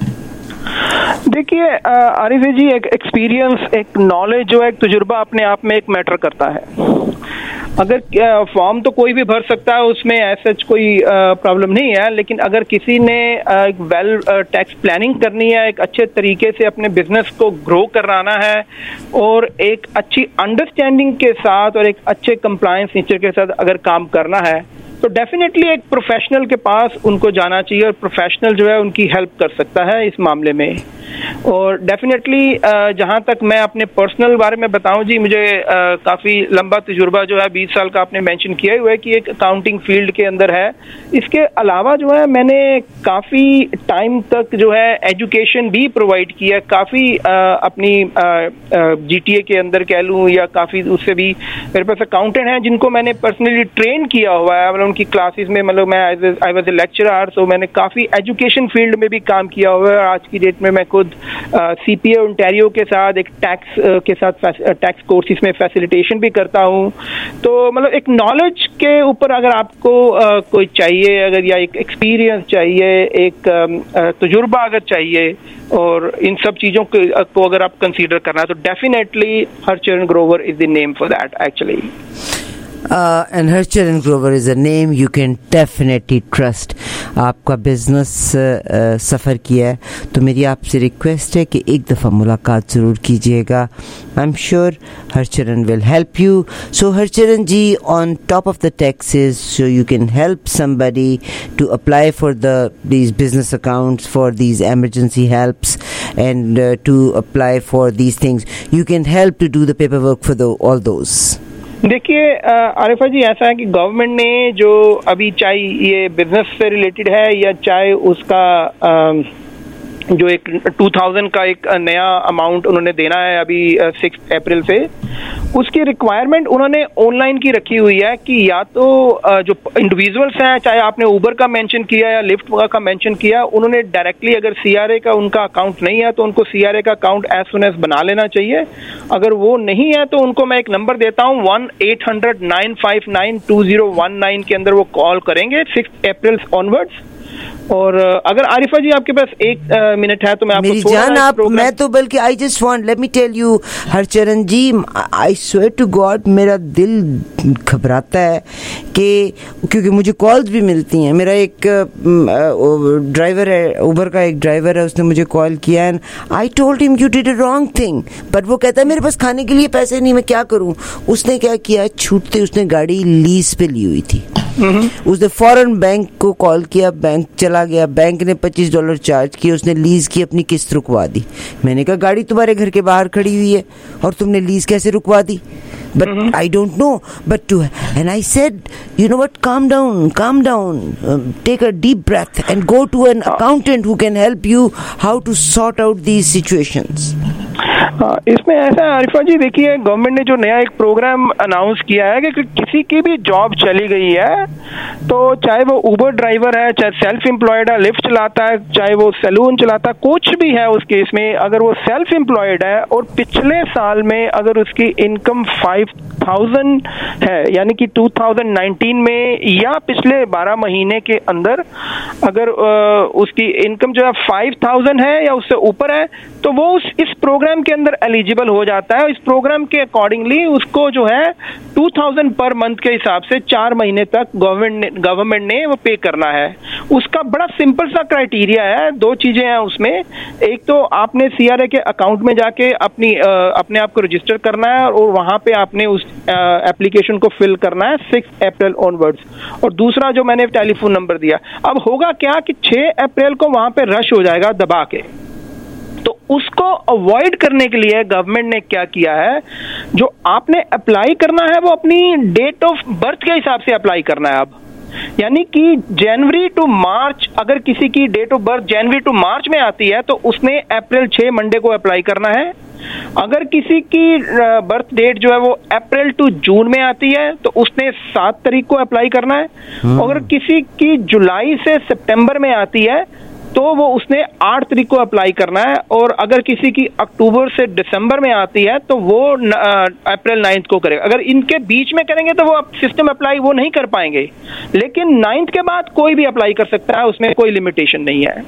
देखिए आरिफ जी, एक एक्सपीरियंस, एक नॉलेज जो है, एक तजुर्बा अपने आप में एक मैटर करता है। अगर फॉर्म तो कोई भी भर सकता है, उसमें ऐसा कोई प्रॉब्लम नहीं है, लेकिन अगर किसी ने एक वेल टैक्स प्लानिंग करनी है, एक अच्छे तरीके से अपने बिजनेस को ग्रो कराना है और एक अच्छी अंडरस्टैंडिंग के साथ और एक अच्छे कंप्लायंस नेचर के साथ अगर काम करना है तो डेफिनेटली एक प्रोफेशनल के पास उनको जाना चाहिए और प्रोफेशनल जो है उनकी हेल्प कर सकता है इस मामले में। और डेफिनेटली जहाँ तक मैं अपने पर्सनल बारे में बताऊं जी, मुझे काफ़ी लंबा तजुर्बा जो है 20 साल का आपने मेंशन किया हुआ है कि एक अकाउंटिंग फील्ड के अंदर है। इसके अलावा जो है मैंने काफ़ी टाइम तक जो है एजुकेशन भी प्रोवाइड किया, काफ़ी अपनी GTA के अंदर कह लूँ या काफ़ी उससे भी मेरे पास अकाउंटेंट हैं जिनको मैंने पर्सनली ट्रेन किया हुआ है। मतलब उनकी क्लासेस में, मतलब मैं आई वाज ए लेक्चरर, सो मैंने काफ़ी एजुकेशन फील्ड में भी काम किया हुआ है। आज की डेट में मैं खुद CPA ओंटारियो के साथ एक टैक्स के साथ टैक्स कोर्सेज में फैसिलिटेशन भी करता हूँ। तो मतलब एक नॉलेज के ऊपर अगर आपको कोई चाहिए, अगर या एक एक्सपीरियंस चाहिए, एक तजुर्बा अगर चाहिए और इन सब चीज़ों को अगर आप कंसीडर करना है तो definitely Harcharan Grover is the name for that actually. And Harcharan Grover is a name you can definitely trust. आपका बिजनेस सफ़र किया है तो मेरी आपसे रिक्वेस्ट है कि एक दफ़ा मुलाकात ज़रूर कीजिएगा। I am sure Harcharan will help you. So Harcharan ji, on top of the taxes, so you can help somebody to apply for these business accounts, for these emergency helps, and to apply for these things. You can help to do the paperwork for all those. देखिए आरिफा जी, ऐसा है कि government ने जो अभी चाहे ये business से रिलेटेड है या चाहे उसका जो एक 2000 का एक नया अमाउंट उन्होंने देना है अभी 6 अप्रैल से, उसकी रिक्वायरमेंट उन्होंने ऑनलाइन की रखी हुई है कि या तो जो इंडिविजुअल्स हैं, चाहे आपने उबर का मेंशन किया या लिफ्ट का मेंशन किया, उन्होंने डायरेक्टली अगर सीआरए का उनका अकाउंट नहीं है तो उनको सीआरए का अकाउंट एज सुन एज बना लेना चाहिए। अगर वो नहीं है तो उनको मैं एक नंबर देता हूँ 1-800-959-2019 के अंदर वो कॉल करेंगे 6 अप्रैल ऑनवर्ड्स। और अगर आरिफा जी आपके पास 1 मिनट है तो मैं आपको मेरी जान आप, मैं तो बल्कि I just want, let me tell you Harcharan ji, I swear to God मेरा दिल घबराता है कि क्योंकि मुझे कॉल्स भी मिलती हैं। मेरा एक ड्राइवर है, उबर का एक ड्राइवर है, उसने मुझे कॉल किया and I told him you did a wrong thing, but वो कहता है मेरे पास खाने के लिए पैसे नहीं, मैं क्या करूं। उसने क्या किया, छूटते उसने गाड़ी लीज पे ली हुई थी, उसने फौरन बैंक को कॉल किया, बैंक चला गया, बैंक ने $25 चार्ज किए, उसने लीज की अपनी किस्त रुकवा दी। मैंने कहा गाड़ी तुम्हारे घर के बाहर खड़ी हुई है और तुमने लीज कैसे रुकवा दी? But I don't know, but and I said, you know what, calm down, take a deep breath and go to an accountant who can help you how to sort out these situations. इसमें ऐसा है आरिफा जी, देखिए government ने जो नया एक programme announce किया है कि किसी की भी जॉब चली गई है तो चाहे वो उबर ड्राइवर है, चाहे सेल्फ एम्प्लॉयड है, लिफ्ट चलाता है, चाहे वो सैलून चलाता है, कुछ भी है उस केस में, अगर वो सेल्फ एम्प्लॉयड है और पिछले साल में अगर उसकी इनकम 5,000 है, यानी कि 2019 में या पिछले 12 महीने के अंदर अगर उसकी इनकम जो है 5,000 है या उससे ऊपर है तो वो इस प्रोग्राम के अंदर एलिजिबल हो जाता है। इस प्रोग्राम के अकॉर्डिंगली उसको जो है 2,000 पर मंथ के हिसाब से 4 महीने तक गवर्नमेंट ने वो पे करना है। उसका बड़ा सिंपल सा क्राइटेरिया है, 2 चीजें हैं उसमें। एक तो आपने सीआरए के अकाउंट में जाके अपने आप को रजिस्टर करना है और वहां पे आपने उस एप्लीकेशन को फिल करना है 6 अप्रैल ऑनवर्ड्स। और दूसरा जो मैंने टेलीफोन नंबर दिया, अब होगा क्या कि 6 अप्रैल को वहां पे रश हो जाएगा दबा के, तो उसको अवॉइड करने के लिए गवर्नमेंट ने क्या किया है, जो आपने अप्लाई करना है वो अपनी डेट ऑफ बर्थ के हिसाब से अप्लाई करना है। अब यानी कि जनवरी टू मार्च, अगर किसी की डेट ऑफ बर्थ जनवरी टू मार्च में आती है तो उसने अप्रैल 6 मंडे को अप्लाई करना है। अगर किसी की बर्थ डेट जो है वो अप्रैल टू जून में आती है तो उसने 7 तारीख को अप्लाई करना है। अगर किसी की जुलाई से सितंबर में आती है तो वो उसने 8 तारीख को अप्लाई करना है। और अगर किसी की अक्टूबर से दिसंबर में आती है तो वो अप्रैल 9 को करेगा। अगर इनके बीच में करेंगे तो वो सिस्टम अप्लाई वो नहीं कर पाएंगे, लेकिन 9 के बाद कोई भी अप्लाई कर सकता है, उसमें कोई लिमिटेशन नहीं है।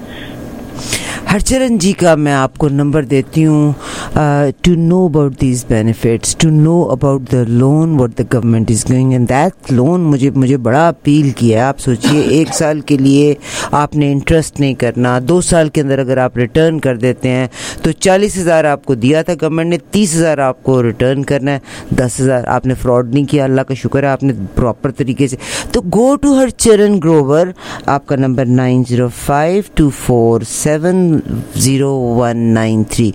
हरचरण जी का मैं आपको नंबर देती हूँ to know about these benefits, to know about the loan what the government is giving and that loan मुझे बड़ा अपील किया है। आप सोचिए 1 साल के लिए आपने इंटरेस्ट नहीं करना, 2 साल के अंदर अगर आप रिटर्न कर देते हैं तो 40,000 आपको दिया था गवर्नमेंट ने, 30,000 आपको रिटर्न करना है, 10,000 आपने फ्रॉड नहीं किया, अल्लाह का शुक्र है आपने प्रॉपर तरीके से। तो गो टू हरचरण ग्रोवर, आपका नंबर 9052470193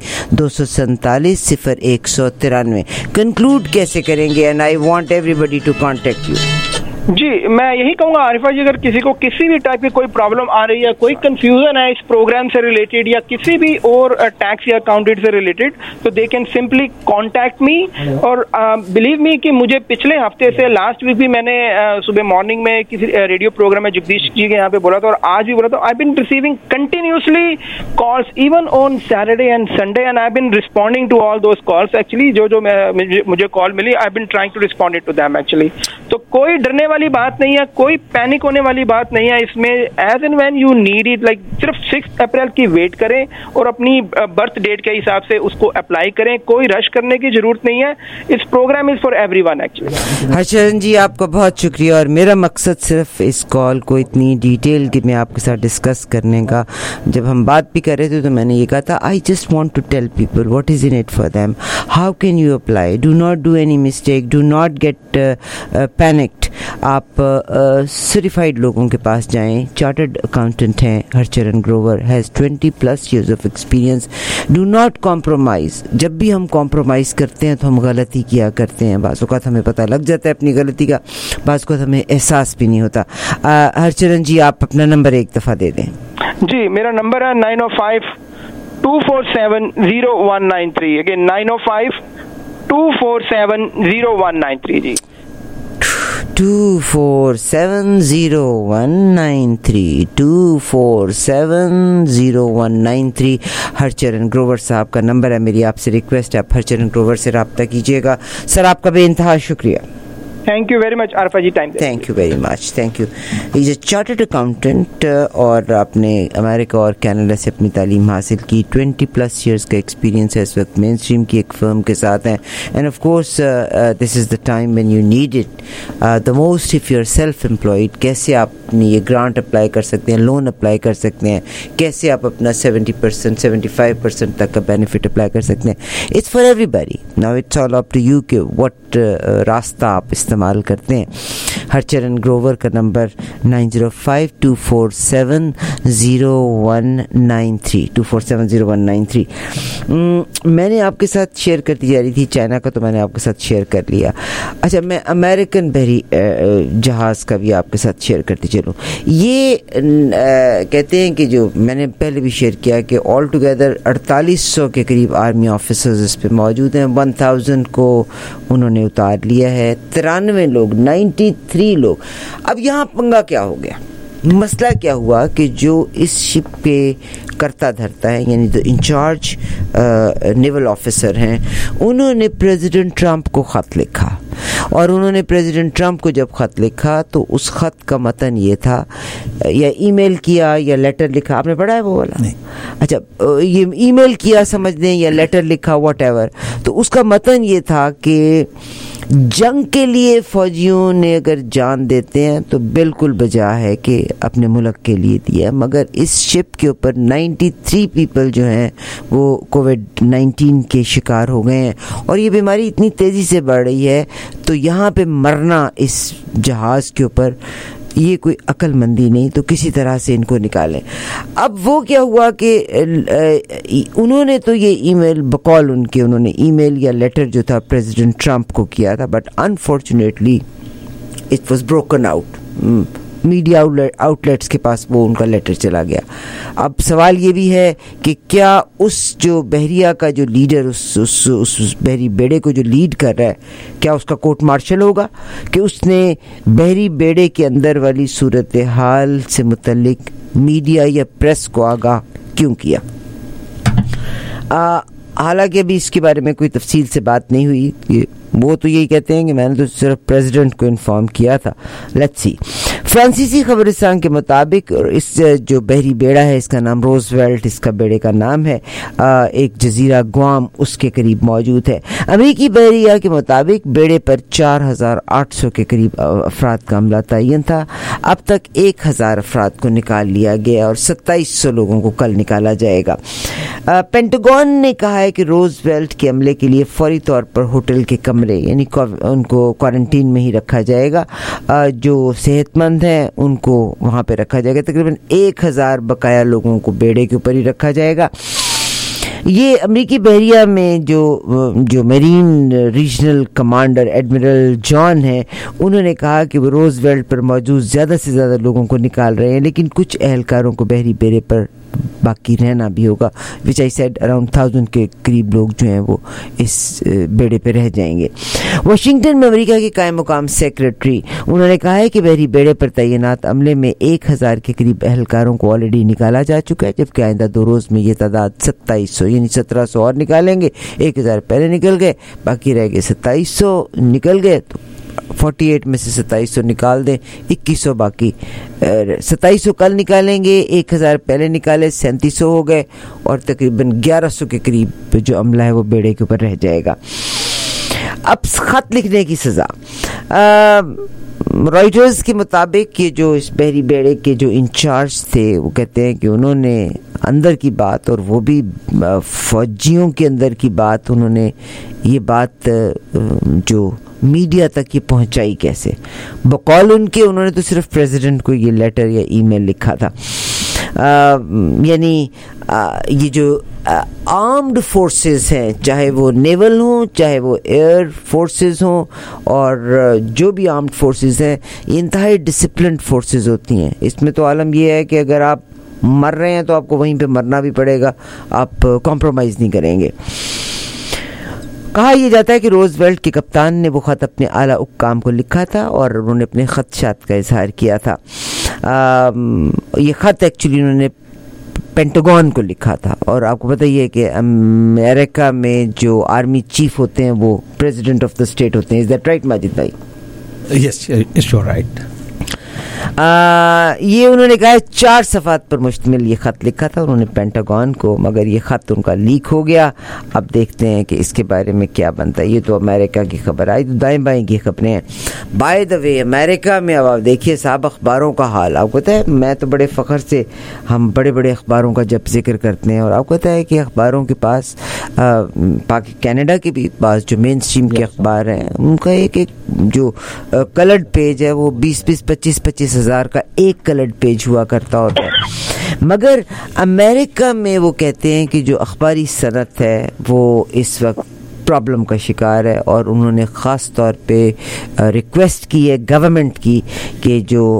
247-0193। कंक्लूड कैसे करेंगे? And I want everybody to contact you. जी, मैं यही कहूंगा आरिफा जी, अगर किसी को किसी भी टाइप की कोई प्रॉब्लम आ रही है, कोई कंफ्यूजन है इस प्रोग्राम से रिलेटेड या किसी भी और टैक्स या अकाउंटेंट से रिलेटेड, तो they can simply contact me. और बिलीव मी कि मुझे पिछले हफ्ते से, लास्ट वीक भी मैंने सुबह मॉर्निंग में किसी रेडियो प्रोग्राम में जगदीश जी के यहाँ पे बोला था और आज भी बोला था, I been receiving continuously calls even on Saturday and Sunday and I been responding to all those calls. Actually जो मुझे कॉल मिली, I been trying to respond to them actually. तो कोई डरने वाली बात नहीं है, कोई पैनिक होने वाली बात नहीं है इसमें। As and when you need it, like सिर्फ 6 अप्रैल की वेट करें और अपनी बर्थ डेट के हिसाब से उसको अप्लाई करें, कोई रश करने की जरूरत नहीं है। इस program is for everyone actually. Harcharan ji आपका बहुत शुक्रिया, और मेरा मकसद सिर्फ इस कॉल को इतनी डिटेल कि मैं आपके साथ डिस्कस करने का, जब हम बात भी कर रहे थे तो मैंने ये कहा था I just want to tell people what is in it for them, how can you apply, do not do any mistake, do not get panicked. आप सर्टिफाइड लोगों के पास जाएं, चार्टर्ड अकाउंटेंट हैं, Harcharan Grover has 20+ years of experience. Do not compromise. जब भी हम compromise करते हैं तो हम गलती किया करते हैं, बाज़ औक़ात हमें पता लग जाता है अपनी गलती का, बाज़ औक़ात हमें एहसास भी नहीं होता। हरचरण जी आप अपना नंबर एक दफ़ा दे दें। जी, मेरा नंबर है 905-247-0193। अगेन 905-247-0193 जी। 2470193 2470193 हरचरण ग्रोवर साहब का नंबर है। मेरी आपसे रिक्वेस्ट है, आप हरचरण ग्रोवर से रब्ता कीजिएगा। सर, आपका बेइंतहा शुक्रिया। Thank you very much Arfa ji, time. Thank you very much, thank you. Is a chartered accountant और आपने अमेरिका और कनाडा से अपनी तालीम हासिल की। 20+ ईयर्स का एक्सपीरियंस है। इस वक्त मेन स्ट्रीम की एक फर्म के साथ हैं। And of course this is the time when you need it the most if you are self employed. कैसे आप अपनी ये ग्रांट अप्लाई कर सकते हैं, लोन अप्लाई कर सकते हैं, कैसे आप अपना 70% 75% तक का बेनिफिट अप्लाई कर सकते हैं। It's for everybody. Now it's all up to you कि व्हाट रास्ता आप इस्तेमाल करते हैं। हरचरण ग्रोवर का नंबर 905-247-0193 247-0193। मैंने आपके साथ शेयर करती जा रही थी चाइना का, तो मैंने आपके साथ शेयर कर लिया। अच्छा, मैं अमेरिकन बहरी जहाज़ का भी आपके साथ शेयर करती चलूँ। ये कहते हैं कि जो मैंने पहले भी शेयर किया कि ऑल टुगेदर 4800 के करीब आर्मी ऑफिसर्स इस पे मौजूद हैं। 1000 को उन्होंने उतार लिया है। 93 लोग 93 लोग। अब यहाँ पंगा क्या हो गया, मसला क्या हुआ कि जो इस शिप पे करता धरता है, यानी जो इंचार्ज नेवल ऑफिसर हैं, उन्होंने प्रेसिडेंट ट्रंप को ख़त लिखा। और उन्होंने प्रेसिडेंट ट्रंप को जब ख़त लिखा तो उस ख़त का मतन ये था, या ईमेल किया या लेटर लिखा, आपने पढ़ा है वो वाला? नहीं। अच्छा, ये ईमेल किया समझ लें या लेटर लिखा, व्हाटएवर, तो उसका मतन ये था कि जंग के लिए फौजियों ने अगर जान देते हैं तो बिल्कुल बजा है कि अपने मुल्क के लिए दिया। मगर इस शिप के ऊपर 93 पीपल जो हैं वो कोविड-19 के शिकार हो गए हैं और ये बीमारी इतनी तेज़ी से बढ़ रही है, तो यहाँ पे मरना इस जहाज़ के ऊपर ये कोई अक्लमंदी नहीं, तो किसी तरह से इनको निकालें। अब वो क्या हुआ कि उन्होंने तो ये ईमेल बकौल उनके, उन्होंने ईमेल या लेटर जो था प्रेसिडेंट ट्रंप को किया था, but unfortunately it was broken out. Media outlets के पास वो उनका लेटर चला गया। अब सवाल ये भी है कि क्या उस जो बहरिया का जो लीडर, उस बहरी बेड़े को जो लीड कर रहा है, क्या उसका कोर्ट मार्शल होगा कि उसने बहरी बेड़े के अंदर वाली सूरत हाल से मुतल्लिक मीडिया या प्रेस को आगाह क्यों किया? हालांकि अभी इसके बारे में कोई तफसील से बात नहीं हुई। वो तो यही कहते हैं कि मैंने तो सिर्फ प्रेसिडेंट को इन्फॉर्म किया था। Let's see. फ्रांसीसी खबरिस्तान के मुताबिक इस जो बहरी बेड़ा है, इसका नाम रोजवेल्ट, इसका बेड़े का नाम है, एक जजीरा ग्वाम उसके करीब मौजूद है। अमेरिकी बहरिया के मुताबिक बेड़े पर 4800 के करीब अफराद का हमला तयन था। अब तक 1000 अफराद को निकाल लिया गया और 2700 लोगों को कल निकाला जाएगा। पेंटागन ने कहा है कि रोजवेल्ट के हमले के लिए फौरी तौर पर होटल के कमरे, यानी उनको क्वारंटीन में ही रखा जाएगा। जो सेहतमंद हैं उनको वहाँ पे रखा जाएगा। तकरीबन 1000 बकाया लोगों को बेड़े के ऊपर ही रखा जाएगा। ये अमेरिकी बहरिया में जो marine regional commander admiral John है, उन्होंने कहा कि वो रोजवेल्ट पर मौजूद ज़्यादा से ज़्यादा लोगों को निकाल रहे हैं, लेकिन कुछ अहलकारों को बहरी बेड़े पर बाकी रहना भी होगा। विच आई सेड अराउंड 1000 के करीब लोग जो हैं वो इस बेड़े पे रह जाएंगे। वाशिंगटन में अमेरिका के कायम मुकाम सेक्रेटरी, उन्होंने कहा है कि बहरी बेड़े पर तैनात अमले में 1000 के करीब अहलकारों को ऑलरेडी निकाला जा चुका है, जबकि आइंदा 2 रोज़ में ये तादाद 2700 यानी 1700 और निकालेंगे। 1000 पहले निकल गए, बाकी रह गए 2700 निकल गए, तो 48 में से 2700 निकाल दें, 2100 बाकी। 2700 कल निकालेंगे, 1000 पहले निकाले, 3700 हो गए और तकरीबन 1100 के करीब जो अमला है वो बेड़े के ऊपर रह जाएगा। अब खत लिखने की सज़ा। रॉयटर्स के मुताबिक ये जो इस बहरी बेड़े के जो इंचार्ज थे, वो कहते हैं कि उन्होंने अंदर की बात, और वो भी फौजियों के अंदर की बात, उन्होंने ये बात जो मीडिया तक ये पहुंचाई कैसे? बकौल उनके, उन्होंने तो सिर्फ प्रेसिडेंट को ये लेटर या ईमेल लिखा था। यानी ये जो आर्म्ड फोर्सेस हैं, चाहे वो नेवल हों, चाहे वो एयर फोर्सेस हों, और जो भी आर्म्ड फोर्सेस हैं, ये इंतहाई डिसिप्लिन्ड फोर्सेस होती हैं। इसमें तो आलम यह है कि अगर आप मर रहे हैं तो आपको वहीं पे मरना भी पड़ेगा, आप कॉम्प्रोमाइज़ नहीं करेंगे। कहा यह जाता है कि रोजवेल्ट के कप्तान ने वो ख़त अपने आला हुक्काम को लिखा था और उन्होंने अपने ख़दशात का इजहार किया था। ये ख़त एक्चुअली उन्होंने पेंटागन को लिखा था, और आपको पता ही है कि अमेरिका में जो आर्मी चीफ होते हैं वो प्रेसिडेंट ऑफ द स्टेट होते हैं। इज दैट राइट माजिद भाई? Yes, it's right. ये उन्होंने कहा 4 सफ़ात पर मुश्तमिल ये ख़त लिखा था उन्होंने पेंटागन को, मगर ये ख़त उनका लीक हो गया। अब देखते हैं कि इसके बारे में क्या बनता है। ये तो अमेरिका की खबर आई, तो दाएं बाएं की खबरें हैं। बाय द वे अमेरिका में अब आप देखिए साहब अखबारों का हाल। आपको पता है मैं तो बड़े फ़ख्र से हम बड़े बड़े अखबारों का जब जिक्र करते हैं, और आपको पता है कि अखबारों के पास कनाडा के भी पास जो मेन स्ट्रीम के अखबार हैं उनका एक जो कलर्ड पेज है वो 20-25 हज़ार का एक कलर्ड पेज हुआ करता होता है। मगर अमेरिका में वो कहते हैं कि जो अखबारी सनत है वो इस वक्त प्रॉब्लम का शिकार है, और उन्होंने ख़ास तौर पे रिक्वेस्ट की है गवर्नमेंट की कि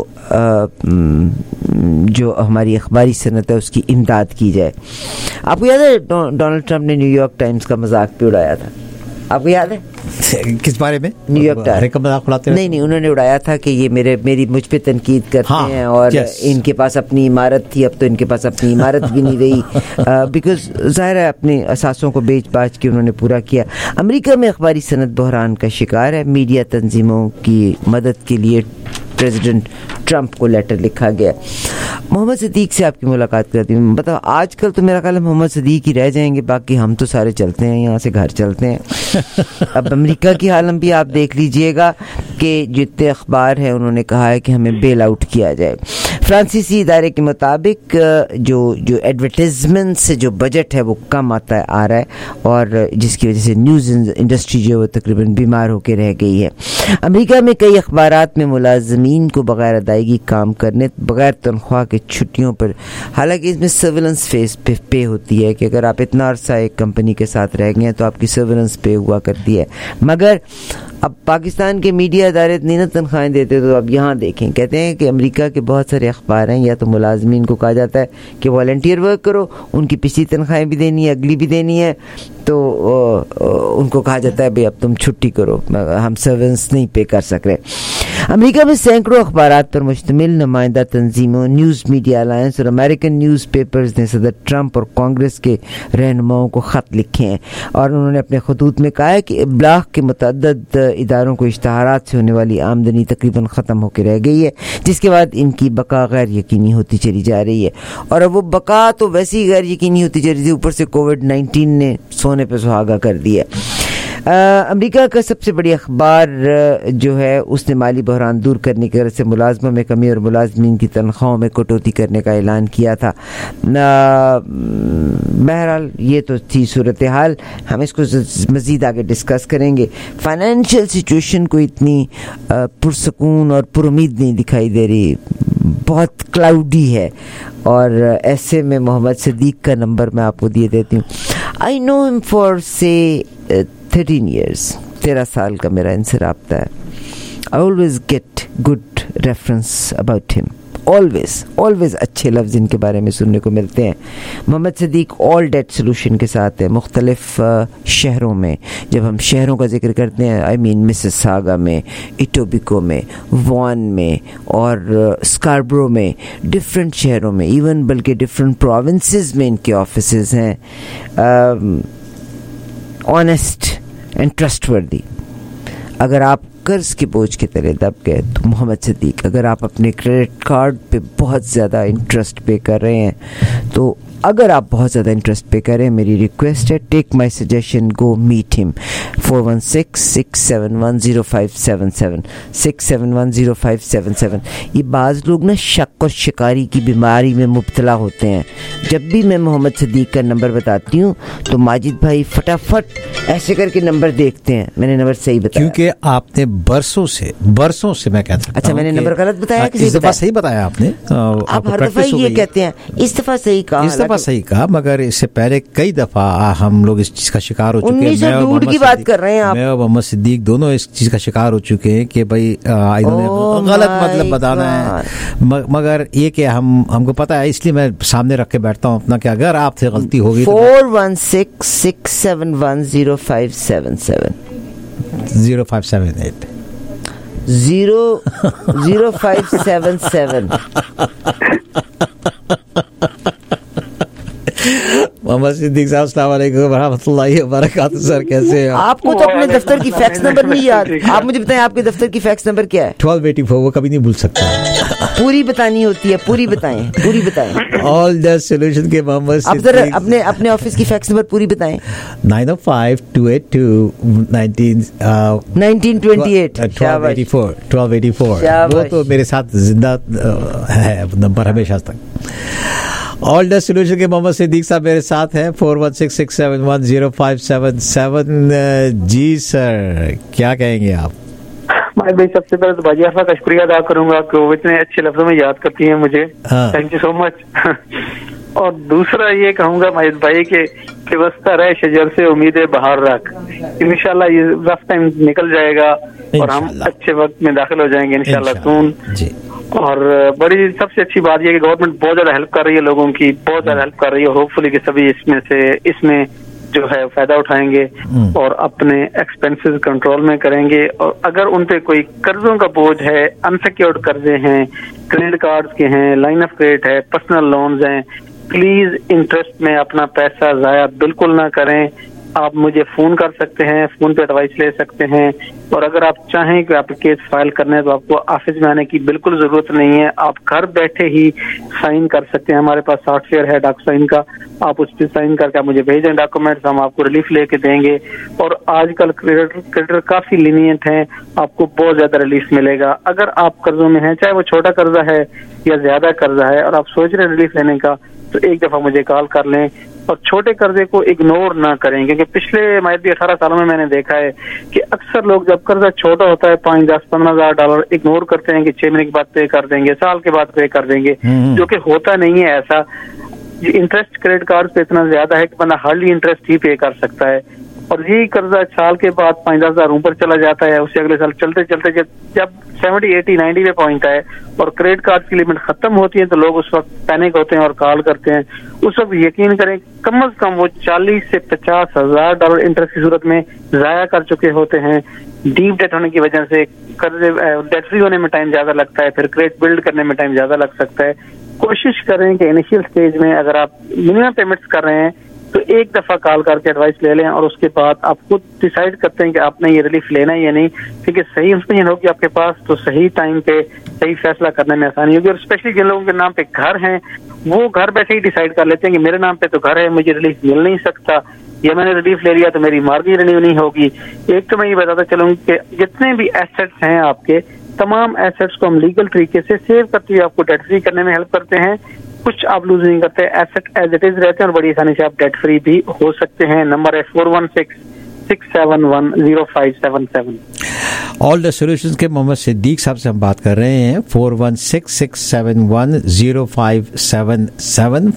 जो हमारी अखबारी सनत है उसकी इमदाद की जाए। आपको याद है डोनाल्ड ट्रंप ने न्यूयॉर्क टाइम्स का मजाक भी उड़ाया था? आपको याद है? किस बारे में? न्यूयॉर्क टाइम्स का मजाक उड़ाते हैं? नहीं, उन्होंने उड़ाया था कि ये मेरी मुझ पे तनकीद करते हैं, और इनके पास अपनी इमारत थी, अब तो इनके पास अपनी इमारत भी नहीं रही, बिकॉज ज़ाहिर है अपने असासों को बेच बाच के उन्होंने पूरा किया। अमेरिका में अखबारी सनत बहरान का शिकार है। मीडिया तंजीमों की मदद के लिए प्रेसिडेंट ट्रंप को लेटर लिखा गया। मोहम्मद सदीक से आपकी मुलाकात करती हूँ। बताओ आजकल तो मेरा ख्याल है मोहम्मद सदीक ही रह जाएंगे, बाकी हम तो सारे चलते हैं, यहाँ से घर चलते हैं। अब अमेरिका की हालत भी आप देख लीजिएगा कि जितने अखबार हैं उन्होंने कहा है कि हमें बेल आउट किया जाए। फ्रांसीसी इदारे के मुताबिक जो एडवर्टाइजमेंट से जो बजट है वो कम आता है आ रहा है, और जिसकी वजह से न्यूज़ इंडस्ट्री जो है वो तकरीबन बीमार होकर रह गई है। अमेरिका में कई अखबारात में मुलाजमीन को बगैर अदायगी काम करने, बगैर तनख्वाह के छुट्टियों पर, हालांकि इसमें सर्विलेंस फेस पे होती है कि अगर आप इतना अरसा एक कंपनी के साथ रह गए हैं तो आपकी सर्विलेंस पे हुआ करती है। मगर अब पाकिस्तान के मीडिया अदारे इतनी ना तनख्वाहें देते, तो अब यहाँ देखें कहते हैं कि अमेरिका के बहुत सारे अखबार हैं, या तो मुलाजमीन को कहा जाता है कि वॉलंटियर वर्क करो, उनकी पिछली तनख्वाहें भी देनी है, अगली भी देनी है, तो उनको कहा जाता है भाई अब तुम छुट्टी करो, हम सर्विस नहीं पे कर सक रहे। अमेरिका में सैकड़ों अखबारात पर मुश्तमिल नुमाइंदा तंजीमों, न्यूज़ मीडिया अलायंस और अमेरिकन न्यूज़ पेपर्स ने सदर ट्रंप और कांग्रेस के रहनुमाओं को ख़त लिखे हैं, और उन्होंने अपने खतूत में कहा है कि इब्लाग के मुतअद्दिद इदारों को इश्तहारात से होने वाली आमदनी तकरीबन ख़त्म होकर रह गई है, जिसके बाद इनकी बका गैर यकीनी होती चली जा रही है। और अब वो बका तो वैसे ही गैर यकीनी होती चली रही थी, ऊपर से कोविड-19 ने सोने पे सुहागा कर दिया। अमेरिका का सबसे बड़ी अखबार जो है उसने माली बहरान दूर करने की गरज से मुलाजमों में कमी और मुलाजमीन की तनख्वाहों में कटौती करने का ऐलान किया था। बहरहाल ये तो थी सूरत हाल, हम इसको मज़ीद आगे डिस्कस करेंगे। फाइनेंशियल सिचुएशन को इतनी पुरसकून और पुरुमीद नहीं दिखाई दे रही, बहुत क्लाउडी है, और ऐसे में मोहम्मद सदीक का नंबर मैं आपको दिए देती हूँ। आई नो हिम फॉर से 13 years, 13 साल का मेरा इनसे राब्ता है। I always get good reference about him, always अच्छे लफ्ज़ इनके बारे में सुनने को मिलते हैं। Mohammad Sadiq all debt solution के साथ है मुख्तलिफ शहरों में। जब हम शहरों का जिक्र करते हैं आई मीन मिसिसागा में, इटोबिको में, वॉन में और स्कारब्रो में, डिफरेंट शहरों में, इवन बल्कि डिफरेंट प्रोविंसेस में इनके ऑफिसेज हैं। Honest and trustworthy. अगर आप कर्ज के बोझ के तले दब गए तो मोहम्मद सदीक, अगर आप अपने क्रेडिट कार्ड पे बहुत ज़्यादा इंटरेस्ट पे कर रहे हैं, तो अगर आप बहुत ज़्यादा इंटरेस्ट पे करें, मेरी रिक्वेस्ट है take my suggestion, go meet him. 416-671-0577 671-0577। ये बाज़ लोग ना शक और शिकारी की बीमारी में मुब्तला होते हैं। जब भी मैं मोहम्मद सदीक का नंबर बताती हूँ तो माजिद भाई फटाफट ऐसे करके नंबर देखते हैं, मैंने नंबर सही बताया, क्योंकि आपने बरसों से मैं कहता हूं। अच्छा, मैंने नंबर गलत बताया कि इस दफा सही बताया आपने? आप हर दफा ये कहते हैं, इस दफा सही कहा, दफा सही कहा, मगर इससे पहले कई दफा हम लोग इस चीज का शिकार हो चुके हैं। 1902 की बात कर रहे हैं आप। मैं और मोहम्मद सिद्दीक दोनों इस चीज का शिकार हो चुके हैं कि भाई इन्होंने गलत मतलब बताना है, मगर ये कि हमको पता है, इसलिए मैं सामने रख के बैठता हूँ अपना कि अगर आपसे गलती होगी 4166710577 0578 0577 मोहम्मद सिद्दीक साहब अस्सलाम वालेकुम रहमतुल्लाहि व बरकातहू। सर कैसे हैं? आपको तो अपने दफ्तर की फैक्स नंबर नहीं याद, आप मुझे बताएं आपके दफ्तर की फैक्स नंबर क्या है? 1284, वो कभी नहीं भूल सकता। पूरी बतानी होती है, पूरी बताएं। ऑल द सॉल्यूशन के मोहम्मद आप जरा अपने ऑफिस की फैक्स नंबर पूरी बताएं। 905-282-1928 1284। वो तो मेरे साथ जिंदा है नंबर हमेशा तक। ऑल द सॉल्यूशन के मोहम्मद सिद्दीक साहब मेरे साथ हैं 4166710577। जी सर, क्या कहेंगे आप? भाई सबसे पहले तो बाजी आफा का शुक्रिया अदा करूंगा कि वो इतने अच्छे लफ्जों में याद करती हैं मुझे। Thank you so much. और दूसरा ये कहूंगा माहिद भाई के व्यवस्था रहे शजर से उम्मीदें बाहर रख, इंशाल्लाह ये रफ टाइम निकल जाएगा और हम अच्छे वक्त में दाखिल हो जाएंगे इंशाल्लाह सून। और बड़ी सबसे अच्छी बात यह कि गवर्नमेंट बहुत ज्यादा हेल्प कर रही है लोगों की, बहुत ज्यादा हेल्प कर रही है। होपफुली कि सभी इसमें जो है फायदा उठाएंगे और अपने एक्सपेंसेस कंट्रोल में करेंगे। और अगर उन पे कोई कर्जों का बोझ है, अनसिक्योर्ड कर्जे हैं, क्रेडिट कार्ड्स के हैं, लाइन ऑफ क्रेडिट है, पर्सनल लोन्स हैं, प्लीज इंटरेस्ट में अपना पैसा जाया बिल्कुल ना करें। आप मुझे फोन कर सकते हैं, फोन पे एडवाइस ले सकते हैं। और अगर आप चाहें कि आप केस फाइल करना है तो आपको ऑफिस में आने की बिल्कुल जरूरत नहीं है, आप घर बैठे ही साइन कर सकते हैं। हमारे पास सॉफ्टवेयर है डॉक साइन का, आप उस पर साइन करके आप मुझे भेजें डॉक्यूमेंट्स, हम आपको रिलीफ लेके देंगे। और आजकल क्रेडिटर काफी लीनियंट हैं, आपको बहुत ज्यादा रिलीफ मिलेगा। अगर आप कर्जों में हैं, चाहे वो छोटा कर्जा है या ज्यादा कर्जा है, और आप सोच रहे हैं रिलीफ लेने का, तो एक दफा मुझे कॉल कर लें। और छोटे कर्जे को इग्नोर ना करें, क्योंकि पिछले माहिर भी 18 सालों में मैंने देखा है कि अक्सर लोग जब कर्जा छोटा होता है $5, 10, $15,000 इग्नोर करते हैं कि 6 महीने के बाद पे कर देंगे, साल के बाद पे कर देंगे, जो कि होता नहीं है ऐसा। इंटरेस्ट क्रेडिट कार्ड पे इतना ज्यादा है कि बंदा हार्डली इंटरेस्ट ही पे कर सकता है। और यही कर्जा साल के बाद 5-10,000 ऊपर चला जाता है, उससे अगले साल चलते चलते जब 70, 80, 90 पे पहुंचता है और क्रेडिट कार्ड की लिमिट खत्म होती है, तो लोग उस वक्त पैनिक होते हैं और कॉल करते हैं। उस वक्त यकीन करें कम से कम वो $40,000 से $50,000 इंटरेस्ट की सूरत में जाया कर चुके होते हैं। डीप डेट होने की वजह से कर्जे डेट फ्री होने में टाइम ज्यादा लगता है, फिर क्रेडिट बिल्ड करने में टाइम ज्यादा लग सकता है। कोशिश करें कि इनिशियल स्टेज में अगर आप मिनिमम पेमेंट्स कर रहे हैं तो एक दफा कॉल करके एडवाइस ले लें, और उसके बाद आप खुद डिसाइड करते हैं कि आपने ये रिलीफ लेना है या नहीं। क्योंकि सही इंफॉर्मेशन होगी आपके पास तो सही टाइम पे सही फैसला करने में आसानी होगी। और स्पेशली जिन लोगों के नाम पे घर हैं, वो घर बैठे ही डिसाइड कर लेते हैं कि मेरे नाम पे तो घर है, मुझे रिलीफ मिल नहीं सकता, या मैंने रिलीफ ले लिया तो मेरी मार्जिन रिन्यू नहीं होगी। एक तो मैं ये बताता चलूँ कि जितने भी एसेट्स हैं आपके, तमाम एसेट्स को हम लीगल तरीके से सेव करते हुए आपको डेट फ्री करने में हेल्प करते हैं। कुछ आप लूज नहीं करते, एसेट एज इट इज रहते हैं और बड़ी आसानी से आप डेट फ्री भी हो सकते हैं। नंबर है 4166710577। ऑल द सॉल्यूशंस के मोहम्मद सिद्दीक साहब से हम बात कर रहे हैं 4166710577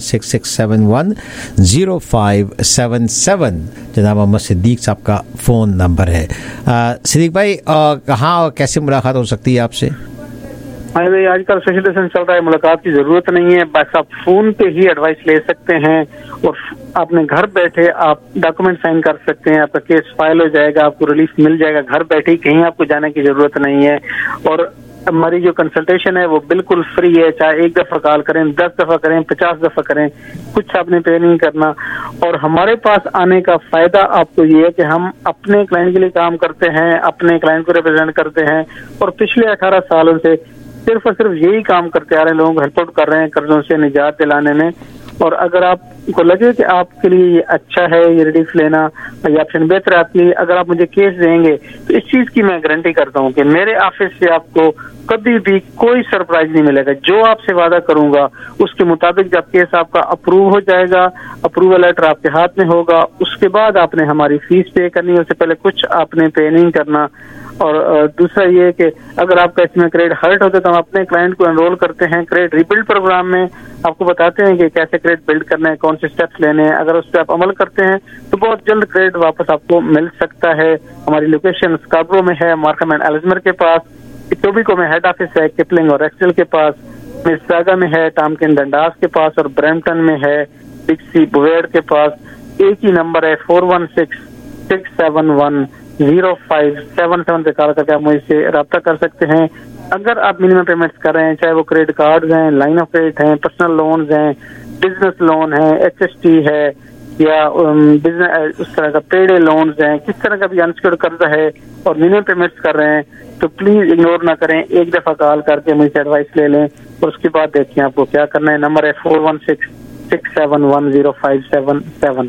4166710577 जनाब मोहम्मद सिद्दीक साहब का फोन नंबर है। सिद्दीक भाई, कहाँ और कैसे मुलाकात हो सकती है आपसे? हाँ भाई, आजकल सोशल डिस्टेंस चल रहा है, मुलाकात की जरूरत नहीं है, बस आप फोन पे ही एडवाइस ले सकते हैं और अपने घर बैठे आप डॉक्यूमेंट साइन कर सकते हैं, आपका केस फाइल हो जाएगा, आपको रिलीफ मिल जाएगा घर बैठे ही, कहीं आपको जाने की जरूरत नहीं है। और हमारी जो कंसल्टेशन है वो बिल्कुल फ्री है, चाहे एक दफा कॉल करें, 10 दफा करें, 50 दफा करें, कुछ आपने पे नहीं करना। और हमारे पास आने का फायदा आपको ये है कि हम अपने क्लाइंट के लिए काम करते हैं, अपने क्लाइंट को रिप्रेजेंट करते हैं और पिछले 18 सालों से सिर्फ और सिर्फ यही काम करते आ रहे हैं, लोगों को हेल्प आउट कर रहे हैं कर्जों से निजात दिलाने में। और अगर आपको लगे कि आपके लिए ये अच्छा है ये रिलीफ लेना, ये ऑप्शन बेहतर है आपके लिए, अगर आप मुझे केस देंगे तो इस चीज की मैं गारंटी करता हूँ कि मेरे ऑफिस से आपको कभी भी कोई सरप्राइज नहीं मिलेगा। जो आपसे वादा करूंगा उसके मुताबिक जब केस आपका अप्रूव हो जाएगा, अप्रूवल लेटर आपके हाथ में होगा, उसके बाद आपने हमारी फीस पे करनी है, उससे पहले कुछ आपने पे नहीं करना। और दूसरा ये कि अगर आपका इसमें क्रेडिट हर्ट होता है तो हम अपने क्लाइंट को एनरोल करते हैं क्रेडिट रिबिल्ड प्रोग्राम में, आपको बताते हैं कि कैसे क्रेडिट बिल्ड करना है, कौन से स्टेप्स लेने हैं। अगर उस पर आप अमल करते हैं तो बहुत जल्द क्रेडिट वापस आपको मिल सकता है। हमारी लोकेशन स्कार्बरो में है, मार्कम एंड एल्समर के पास, इटोबिको में हेड ऑफिस है, किपलिंग और एक्सेल के पास, मिसिसागा में है, टामकिन डंडास के पास और ब्रैम्पटन में है, डिक्सी बुवेड के पास। एक ही नंबर है 416-671-0577 पे कॉल करके आप मुझसे रब्ता कर सकते हैं। अगर आप मिनिमम पेमेंट्स कर रहे हैं, चाहे वो क्रेडिट कार्ड हैं, लाइन ऑफ क्रेडिट हैं, पर्सनल लोन्स हैं, बिजनेस लोन है, HST है या बिजनेस उस तरह का पेडे लोन्स हैं, किस तरह का भी अनसिक्योर्ड कर्जा है और मिनिमम पेमेंट्स कर रहे हैं तो प्लीज इग्नोर ना करें, एक दफा कॉल करके मुझसे एडवाइस ले लें और उसके बाद देखिए आपको क्या करना है। नंबर है 416-671-0577।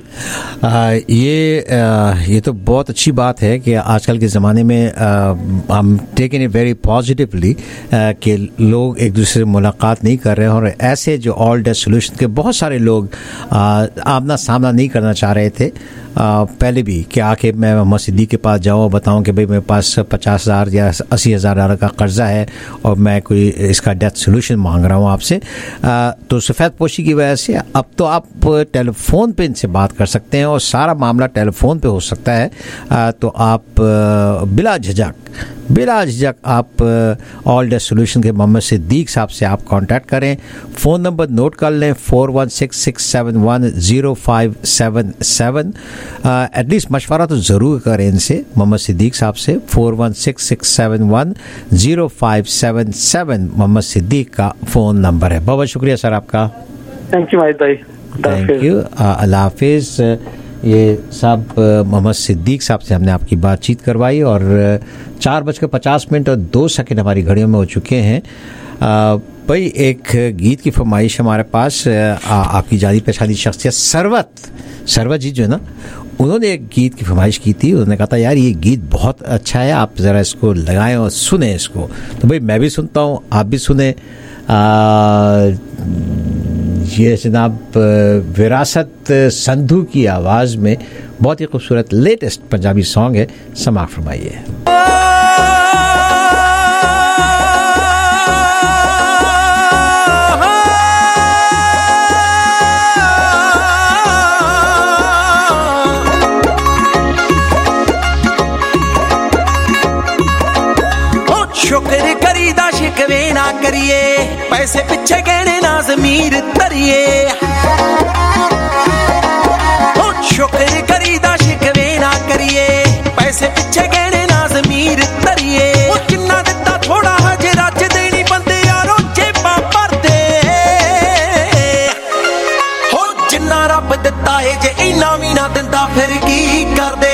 ये तो बहुत अच्छी बात है कि आजकल के ज़माने में हम टेकिंग इट वेरी पॉजिटिवली कि लोग एक दूसरे से मुलाकात नहीं कर रहे हैं और ऐसे जो ऑल डेट सोल्यूशन के बहुत सारे लोग आमना सामना नहीं करना चाह रहे थे पहले भी कि आके मैं मोहम्मद सिद्दीक के पास जाऊँ बताऊँ कि भाई मेरे पास 50,000 या 80,000 डॉलर का कर्जा है और मैं कोई इसका डेथ सोल्यूशन मांग रहा हूँ आपसे। तो सफ़ेद पोशी की वजह से अब तो आप टेलीफोन पे इनसे बात कर सकते हैं और सारा मामला टेलीफोन पे हो सकता है। तो आप बिला झिझक आप ऑल डेट सोल्यूशन के मोहम्मद सिद्दीक साहब से आप कांटेक्ट करें। फ़ोन नंबर नोट कर लें 416-671-0577। एटलीस्ट मशवरा तो ज़रूर करें इनसे, मोहम्मद सिद्दीक साहब से। 416-671-0577 मोहम्मद सिद्दीक का फ़ोन नंबर है। बहुत शुक्रिया सर आपका। थैंक यू माहिद भाई। Thank you. अल्लाह हाफिज़। ये साहब मोहम्मद सिद्दीक साहब से हमने आपकी बातचीत करवाई और 4:50 और 2 सेकंड हमारी घड़ियों में हो चुके हैं। भाई एक गीत की फरमाइश हमारे पास, आपकी जानी पहचानी शख्सियत सरवत जी जो है ना, उन्होंने एक गीत की फरमाइश की थी। उन्होंने कहा था यार ये गीत बहुत अच्छा है, आप ज़रा इसको लगाएं और सुने इसको। तो भाई मैं भी सुनता हूँ, आप भी सुने। ये जनाब विरासत संधू की आवाज़ में बहुत ही खूबसूरत लेटेस्ट पंजाबी सॉन्ग है, समाअत फरमाइए। शुक्र करीदा शिकवे ना करिए, पैसे पिछे गहने ना ज़मीर तरिए। शुक्र करीदा शिकवे ना करिए, पैसे पिछे गहने ना ज़मीर तरिए। जिन्ना दिता थोड़ा हजे रच देनी बंदे यारो जेबा भरदे। जिन्ना रब दिता है जे इना भी ना दिंदा फिर की करदे।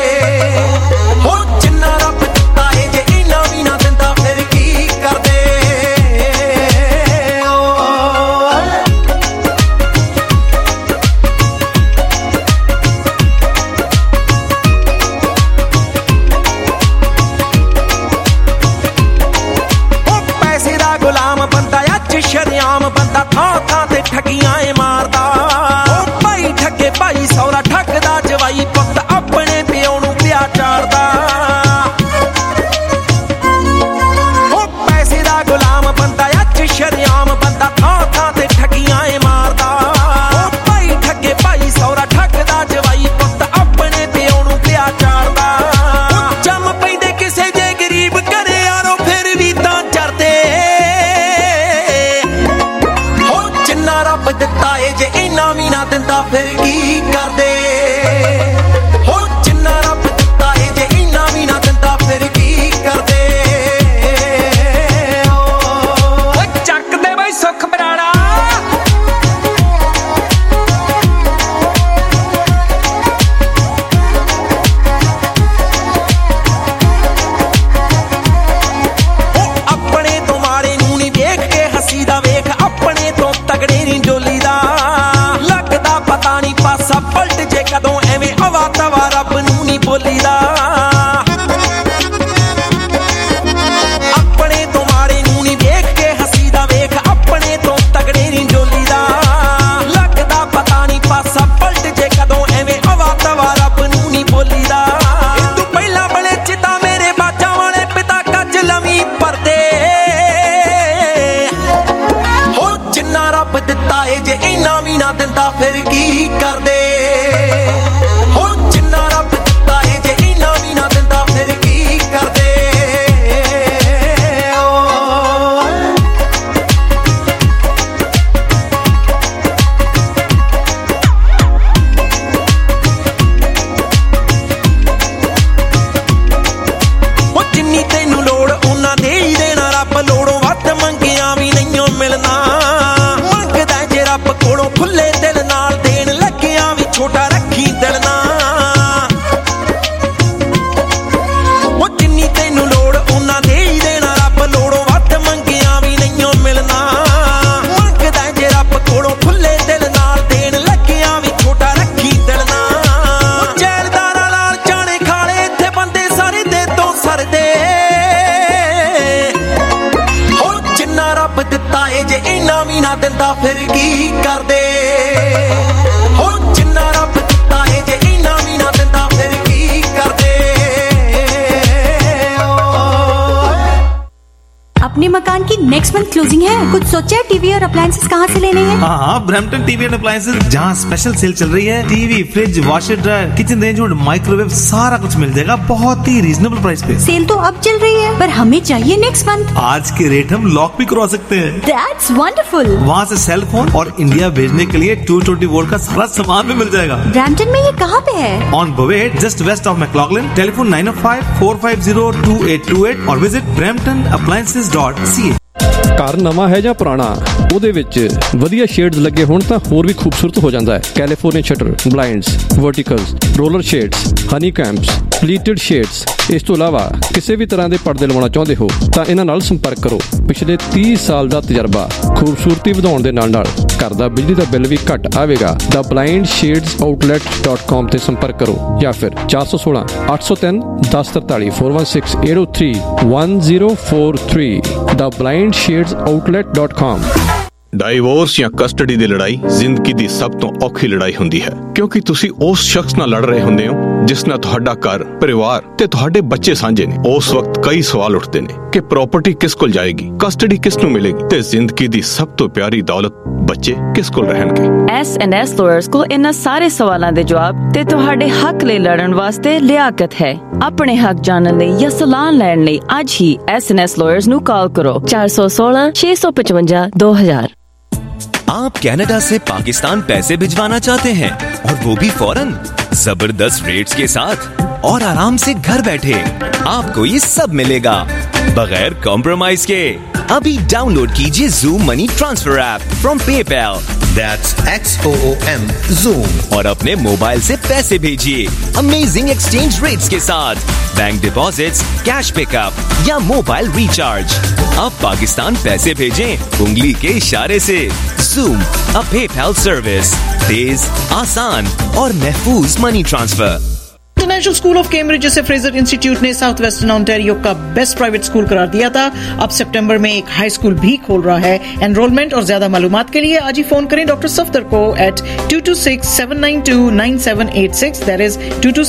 जिन्ना रब दिता है जे इना भी ना दिंदा फिर की करदे। शरियाम बंदा थां ते ठगियां मारदा। भाई ठगे भाई सौरा ठगदा, जवाई पुत अपने प्यो नूं पिया चारदा। पैसे दा गुलाम बंदा अच शरियाम बंदा थां ते ठगियां मारदा। भाई ठगे भाई सौरा ठगदा, जवाई पुत अपने प्यो नूं पिया चारदा। जम पैंदे किसे जे गरीब करे यारो फिर भी तां चरदे। रब दिता है जे इना भी ना दिंदा फिर की करदे। जिन्ना रब दिता है जे इना भी ना दिंदा फिर की करदे। चक दे बई सुख बराड़ा। अपने तो मारे नूं नी देख के हसी दा वेख, अपने तो तगड़े नी डोली दा। लगदा पता नहीं कर दे हो जिन्ना रब दिता है जे इना भी ना दिंदा फिर की कर दे जिन्नी तेनू लोड़ उन्ना दे ही देना रब लोड़ों वध मंगिया भी नहीं मिलना मंगदा जे रब कोलों खुले दिल नाल देन लगिया भी छोटा रखी दिल ना वो जिन्नी तेनू लोड़ उन्ना दे ही देना रब लोड़ों वध मंगिया भी नहीं मिलना मंगदा जे रब कोलों खुले दिल नाल देन लगिया भी छोटा रखी दिल ना जैलदारा लाल जाने खाले इत्थे बंदे सारे दे तो सरदे हो जिन्ना रब दिता है जे इना भी ना दिंदा फिर की कर दे हो जिन्ना रब दिता है जे इना भी ना दिंदा फिर की कर दे अपने मकान की नेक्स्ट मंथ क्लोजिंग है, कुछ सोचा है टीवी और अप्लायंसेस कहाँ से लेने हैं? हाँ, ब्रैम्पटन टीवी एंड अप्लायंसेस जहाँ स्पेशल सेल चल रही है। TV, fridge, washer dryer, kitchen range और माइक्रोवेव सारा कुछ मिल जाएगा बहुत ही रीजनेबल प्राइस पे। सेल तो अब चल रही है पर हमें चाहिए नेक्स्ट मंथ। आज के रेट हम लॉक भी करवा सकते हैं। That's wonderful। वहाँ से सेल फोन और इंडिया भेजने के लिए 220 वोल्ट का सारा सामान भी मिल जाएगा। ब्रैम्पटन में ये कहाँ पे है? On Bovaird, just west of McLaughlin. Telephone 905-450-2828 और विजिट bramptonappliances.ca। ਘਰ ਨਵਾਂ ਹੈ ਜਾਂ ਪੁਰਾਣਾ, ਉਹਦੇ ਵਿੱਚ ਵਧੀਆ ਸ਼ੇਡਸ ਲੱਗੇ ਹੋਣ ਤਾਂ ਹੋਰ ਵੀ ਖੂਬਸੂਰਤ ਹੋ ਜਾਂਦਾ ਹੈ। California shutter, blinds, verticals, roller shades, ਹਨੀ ਕੈਂਪਸ, ਪਲੀਟਡ ਸ਼ੇਡਸ। ਇਸ ਤੋਂ ਇਲਾਵਾ ਕਿਸੇ ਵੀ ਤਰ੍ਹਾਂ ਦੇ ਪਰਦੇ ਲਵਾਉਣਾ ਚਾਹੁੰਦੇ ਹੋ ਤਾਂ ਇਹਨਾਂ ਨਾਲ ਸੰਪਰਕ ਕਰੋ। ਪਿਛਲੇ 30 ਸਾਲ ਦਾ ਤਜਰਬਾ, ਖੂਬਸੂਰਤੀ ਵਧਾਉਣ ਦੇ ਨਾਲ ਨਾਲ ਘਰ ਦਾ ਬਿਜਲੀ ਦਾ ਬਿੱਲ ਵੀ ਘੱਟ ਆਵੇਗਾ। ਦਾ blindshadesOutlet.com ਤੇ ਸੰਪਰਕ ਕਰੋ ਜਾਂ ਫਿਰ 416 803 1043 416 803 1043 ਦਾ blindshadesOutlet.com। ਡਾਈਵੋਰਸ ਜਾਂ ਕਸਟਡੀ ਦੀ ਲੜਾਈ ਜ਼ਿੰਦਗੀ ਦੀ ਸਭ ਤੋਂ ਔਖੀ ਲੜਾਈ ਹੁੰਦੀ ਹੈ ਕਿਉਂਕਿ ਤੁਸੀਂ ਉਸ ਸ਼ਖਸ ਨਾਲ ਲੜ ਰਹੇ ਹੁੰਦੇ ਹੋ ਜਿਸ ਨਾਲ ਤੁਹਾਡਾ ਘਰ, ਪਰਿਵਾਰ ਤੇ ਤੁਹਾਡੇ ਬੱਚੇ ਸਾਂਝੇ ਨੇ। ਉਸ ਵਕਤ ਕਈ ਸਵਾਲ ਉੱਠਦੇ ਨੇ ਕਿ ਪ੍ਰਾਪਰਟੀ ਕਿਸ ਕੋਲ ਜਾਏਗੀ, ਕਸਟਡੀ ਕਿਸ ਨੂੰ ਮਿਲੇਗੀ ਤੇ ਜ਼ਿੰਦਗੀ ਦੀ ਸਭ ਤੋਂ ਪਿਆਰੀ ਦੌਲਤ ਬੱਚੇ ਕਿਸ ਕੋਲ ਰਹਿਣਗੇ। S&S ਲਾਇਰਸ ਕੋਲ ਇਹਨਾਂ ਸਾਰੇ ਸਵਾਲਾਂ ਦੇ ਜਵਾਬ ਤੇ ਤੁਹਾਡੇ ਹੱਕ ਲਈ ਲੜਨ ਵਾਸਤੇ ਲਿਆਕਤ ਹੈ। ਆਪਣੇ ਹੱਕ ਜਾਣਨ ਲਈ ਜਾਂ ਸਲਾਹ ਲੈਣ ਲਈ ਅੱਜ ਹੀ S&S ਲਾਇਰਸ ਨੂੰ ਕਾਲ ਕਰੋ 416 655 2000। आप कनाडा से पाकिस्तान पैसे भिजवाना चाहते हैं और वो भी फौरन, जबरदस्त रेट्स के साथ और आराम से घर बैठे आपको ये सब मिलेगा बगैर कॉम्प्रोमाइज के। अभी डाउनलोड कीजिए Zoom money transfer app from PayPal। That's XOOM Zoom। और अपने मोबाइल से पैसे भेजिए अमेजिंग एक्सचेंज रेट्स के साथ, बैंक डिपॉजिट्स, कैश पिकअप या मोबाइल रिचार्ज। अब पाकिस्तान पैसे भेजें उंगली के इशारे से। Zoom, a PayPal सर्विस, तेज, आसान और महफूज money transfer. International school of Cambridge जिसे फ्रेजर इंस्टीट्यूट ने साउथ वेस्टर्न ओंटारियो का बेस्ट प्राइवेट स्कूल करार दिया था, अब सितंबर में एक हाई स्कूल भी खोल रहा है। एनरोलमेंट और ज्यादा मालूमात के लिए आज ही फोन करें डॉक्टर सफदर को at 226-792-9786। That is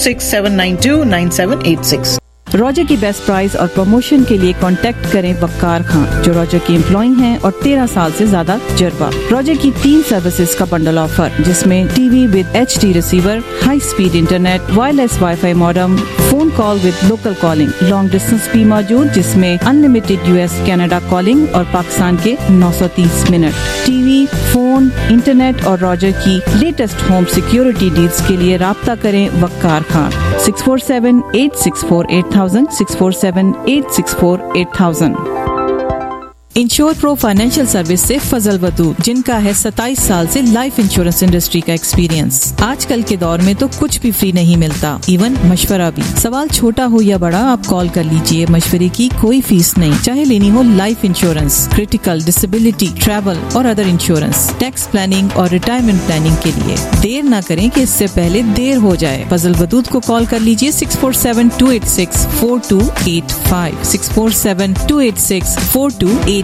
226-792-9786। रॉजर की बेस्ट प्राइस और प्रमोशन के लिए कांटेक्ट करें वक्कार खान जो रॉजर की एम्प्लॉई हैं और 13 साल से ज्यादा तजुर्बा। रॉजर की 3 सर्विसेज का बंडल ऑफर जिसमें TV with HD receiver, high speed internet, wireless wifi modem, phone call with local calling, long distance भी मौजूद जिसमें अनलिमिटेड US कनाडा कॉलिंग और पाकिस्तान के 930 मिनट। टीवी, फोन, इंटरनेट और रॉजर की लेटेस्ट होम सिक्योरिटी डील्स के लिए राब्ता करें Waqar Khan 647-864-8000 647-864-8000। Insure pro financial service से फजल वदूद जिनका है 27 साल से लाइफ इंश्योरेंस इंडस्ट्री का एक्सपीरियंस। आजकल के दौर में तो कुछ भी फ्री नहीं मिलता, इवन मशवरा भी। सवाल छोटा हो या बड़ा आप कॉल कर लीजिए, मशवरे की कोई फीस नहीं। चाहे लेनी हो life insurance, critical, disability, travel और अदर इंश्योरेंस, टैक्स प्लानिंग और रिटायरमेंट प्लानिंग के लिए देर न करें कि इससे पहले देर हो जाए। फजल वदूद को कॉल कर लीजिए 647-286-4285 647-286-4285।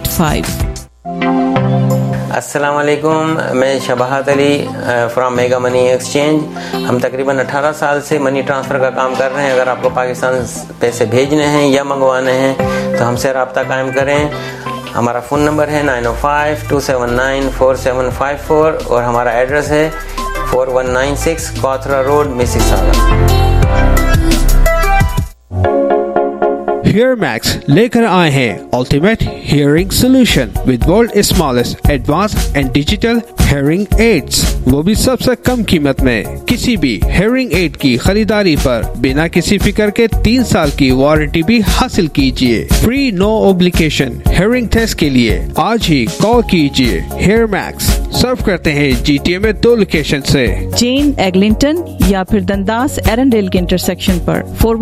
अस्सलाम वालेकुम, मैं Shabahat Ali from mega money exchange. हम तकरीबन 18 साल से मनी ट्रांसफ़र का काम कर रहे हैं। अगर आपको पाकिस्तान पैसे भेजने हैं या मंगवाने हैं तो हमसे रब्ता कायम करें। हमारा फ़ोन नंबर है 905-279-4754 और हमारा एड्रेस है 4196 Kothra Road, Mississauga. HearMax लेकर आए हैं ultimate hearing solution with world smallest advance and digital hearing aids, वो भी सबसे कम कीमत में। किसी भी हियरिंग एड की खरीदारी पर बिना किसी फिक्र के 3 साल की वारंटी भी हासिल कीजिए। Free no obligation hearing test के लिए आज ही कॉल कीजिए। HearMax सर्व करते हैं GTA में 2 लोकेशन से, जेन एग्लिंटन या फिर दंदास एरंडेल के इंटरसेक्शन पर।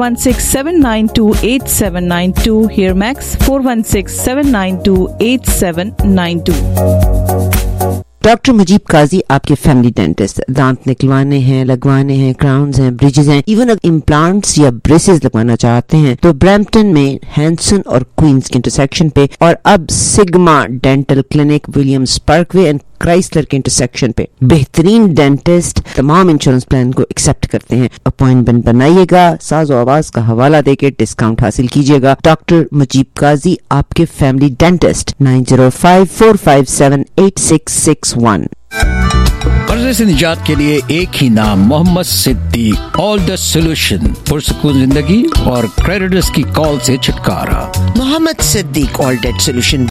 4167928792 HearMax 4167928792। डॉक्टर मुजीब काजी आपके फैमिली डेंटिस्ट, दांत निकलवाने हैं, लगवाने हैं, क्राउन्स हैं, ब्रिजेस हैं, इवन अगर इम्प्लांट्स या ब्रेसेस लगवाना चाहते हैं तो ब्रैम्पटन में हैंसन और क्वींस के इंटरसेक्शन पे, और अब Sigma Dental Clinic Williams Parkway and Chrysler के इंटरसेक्शन पे बेहतरीन डेंटिस्ट तमाम इंश्योरेंस प्लान को एक्सेप्ट करते हैं। अपॉइंटमेंट बनाइएगा, साज़ो आवाज का हवाला देके डिस्काउंट हासिल कीजिएगा। डॉक्टर मुजीब काजी आपके फैमिली डेंटिस्ट 9054578661। कर्जे से निजात के लिए एक ही नाम, Mohammad Siddiq. All the solution, पुरसुकून जिंदगी और क्रेडिटर्स की कॉल से छुटकारा। Mohammad Siddiq all debt solution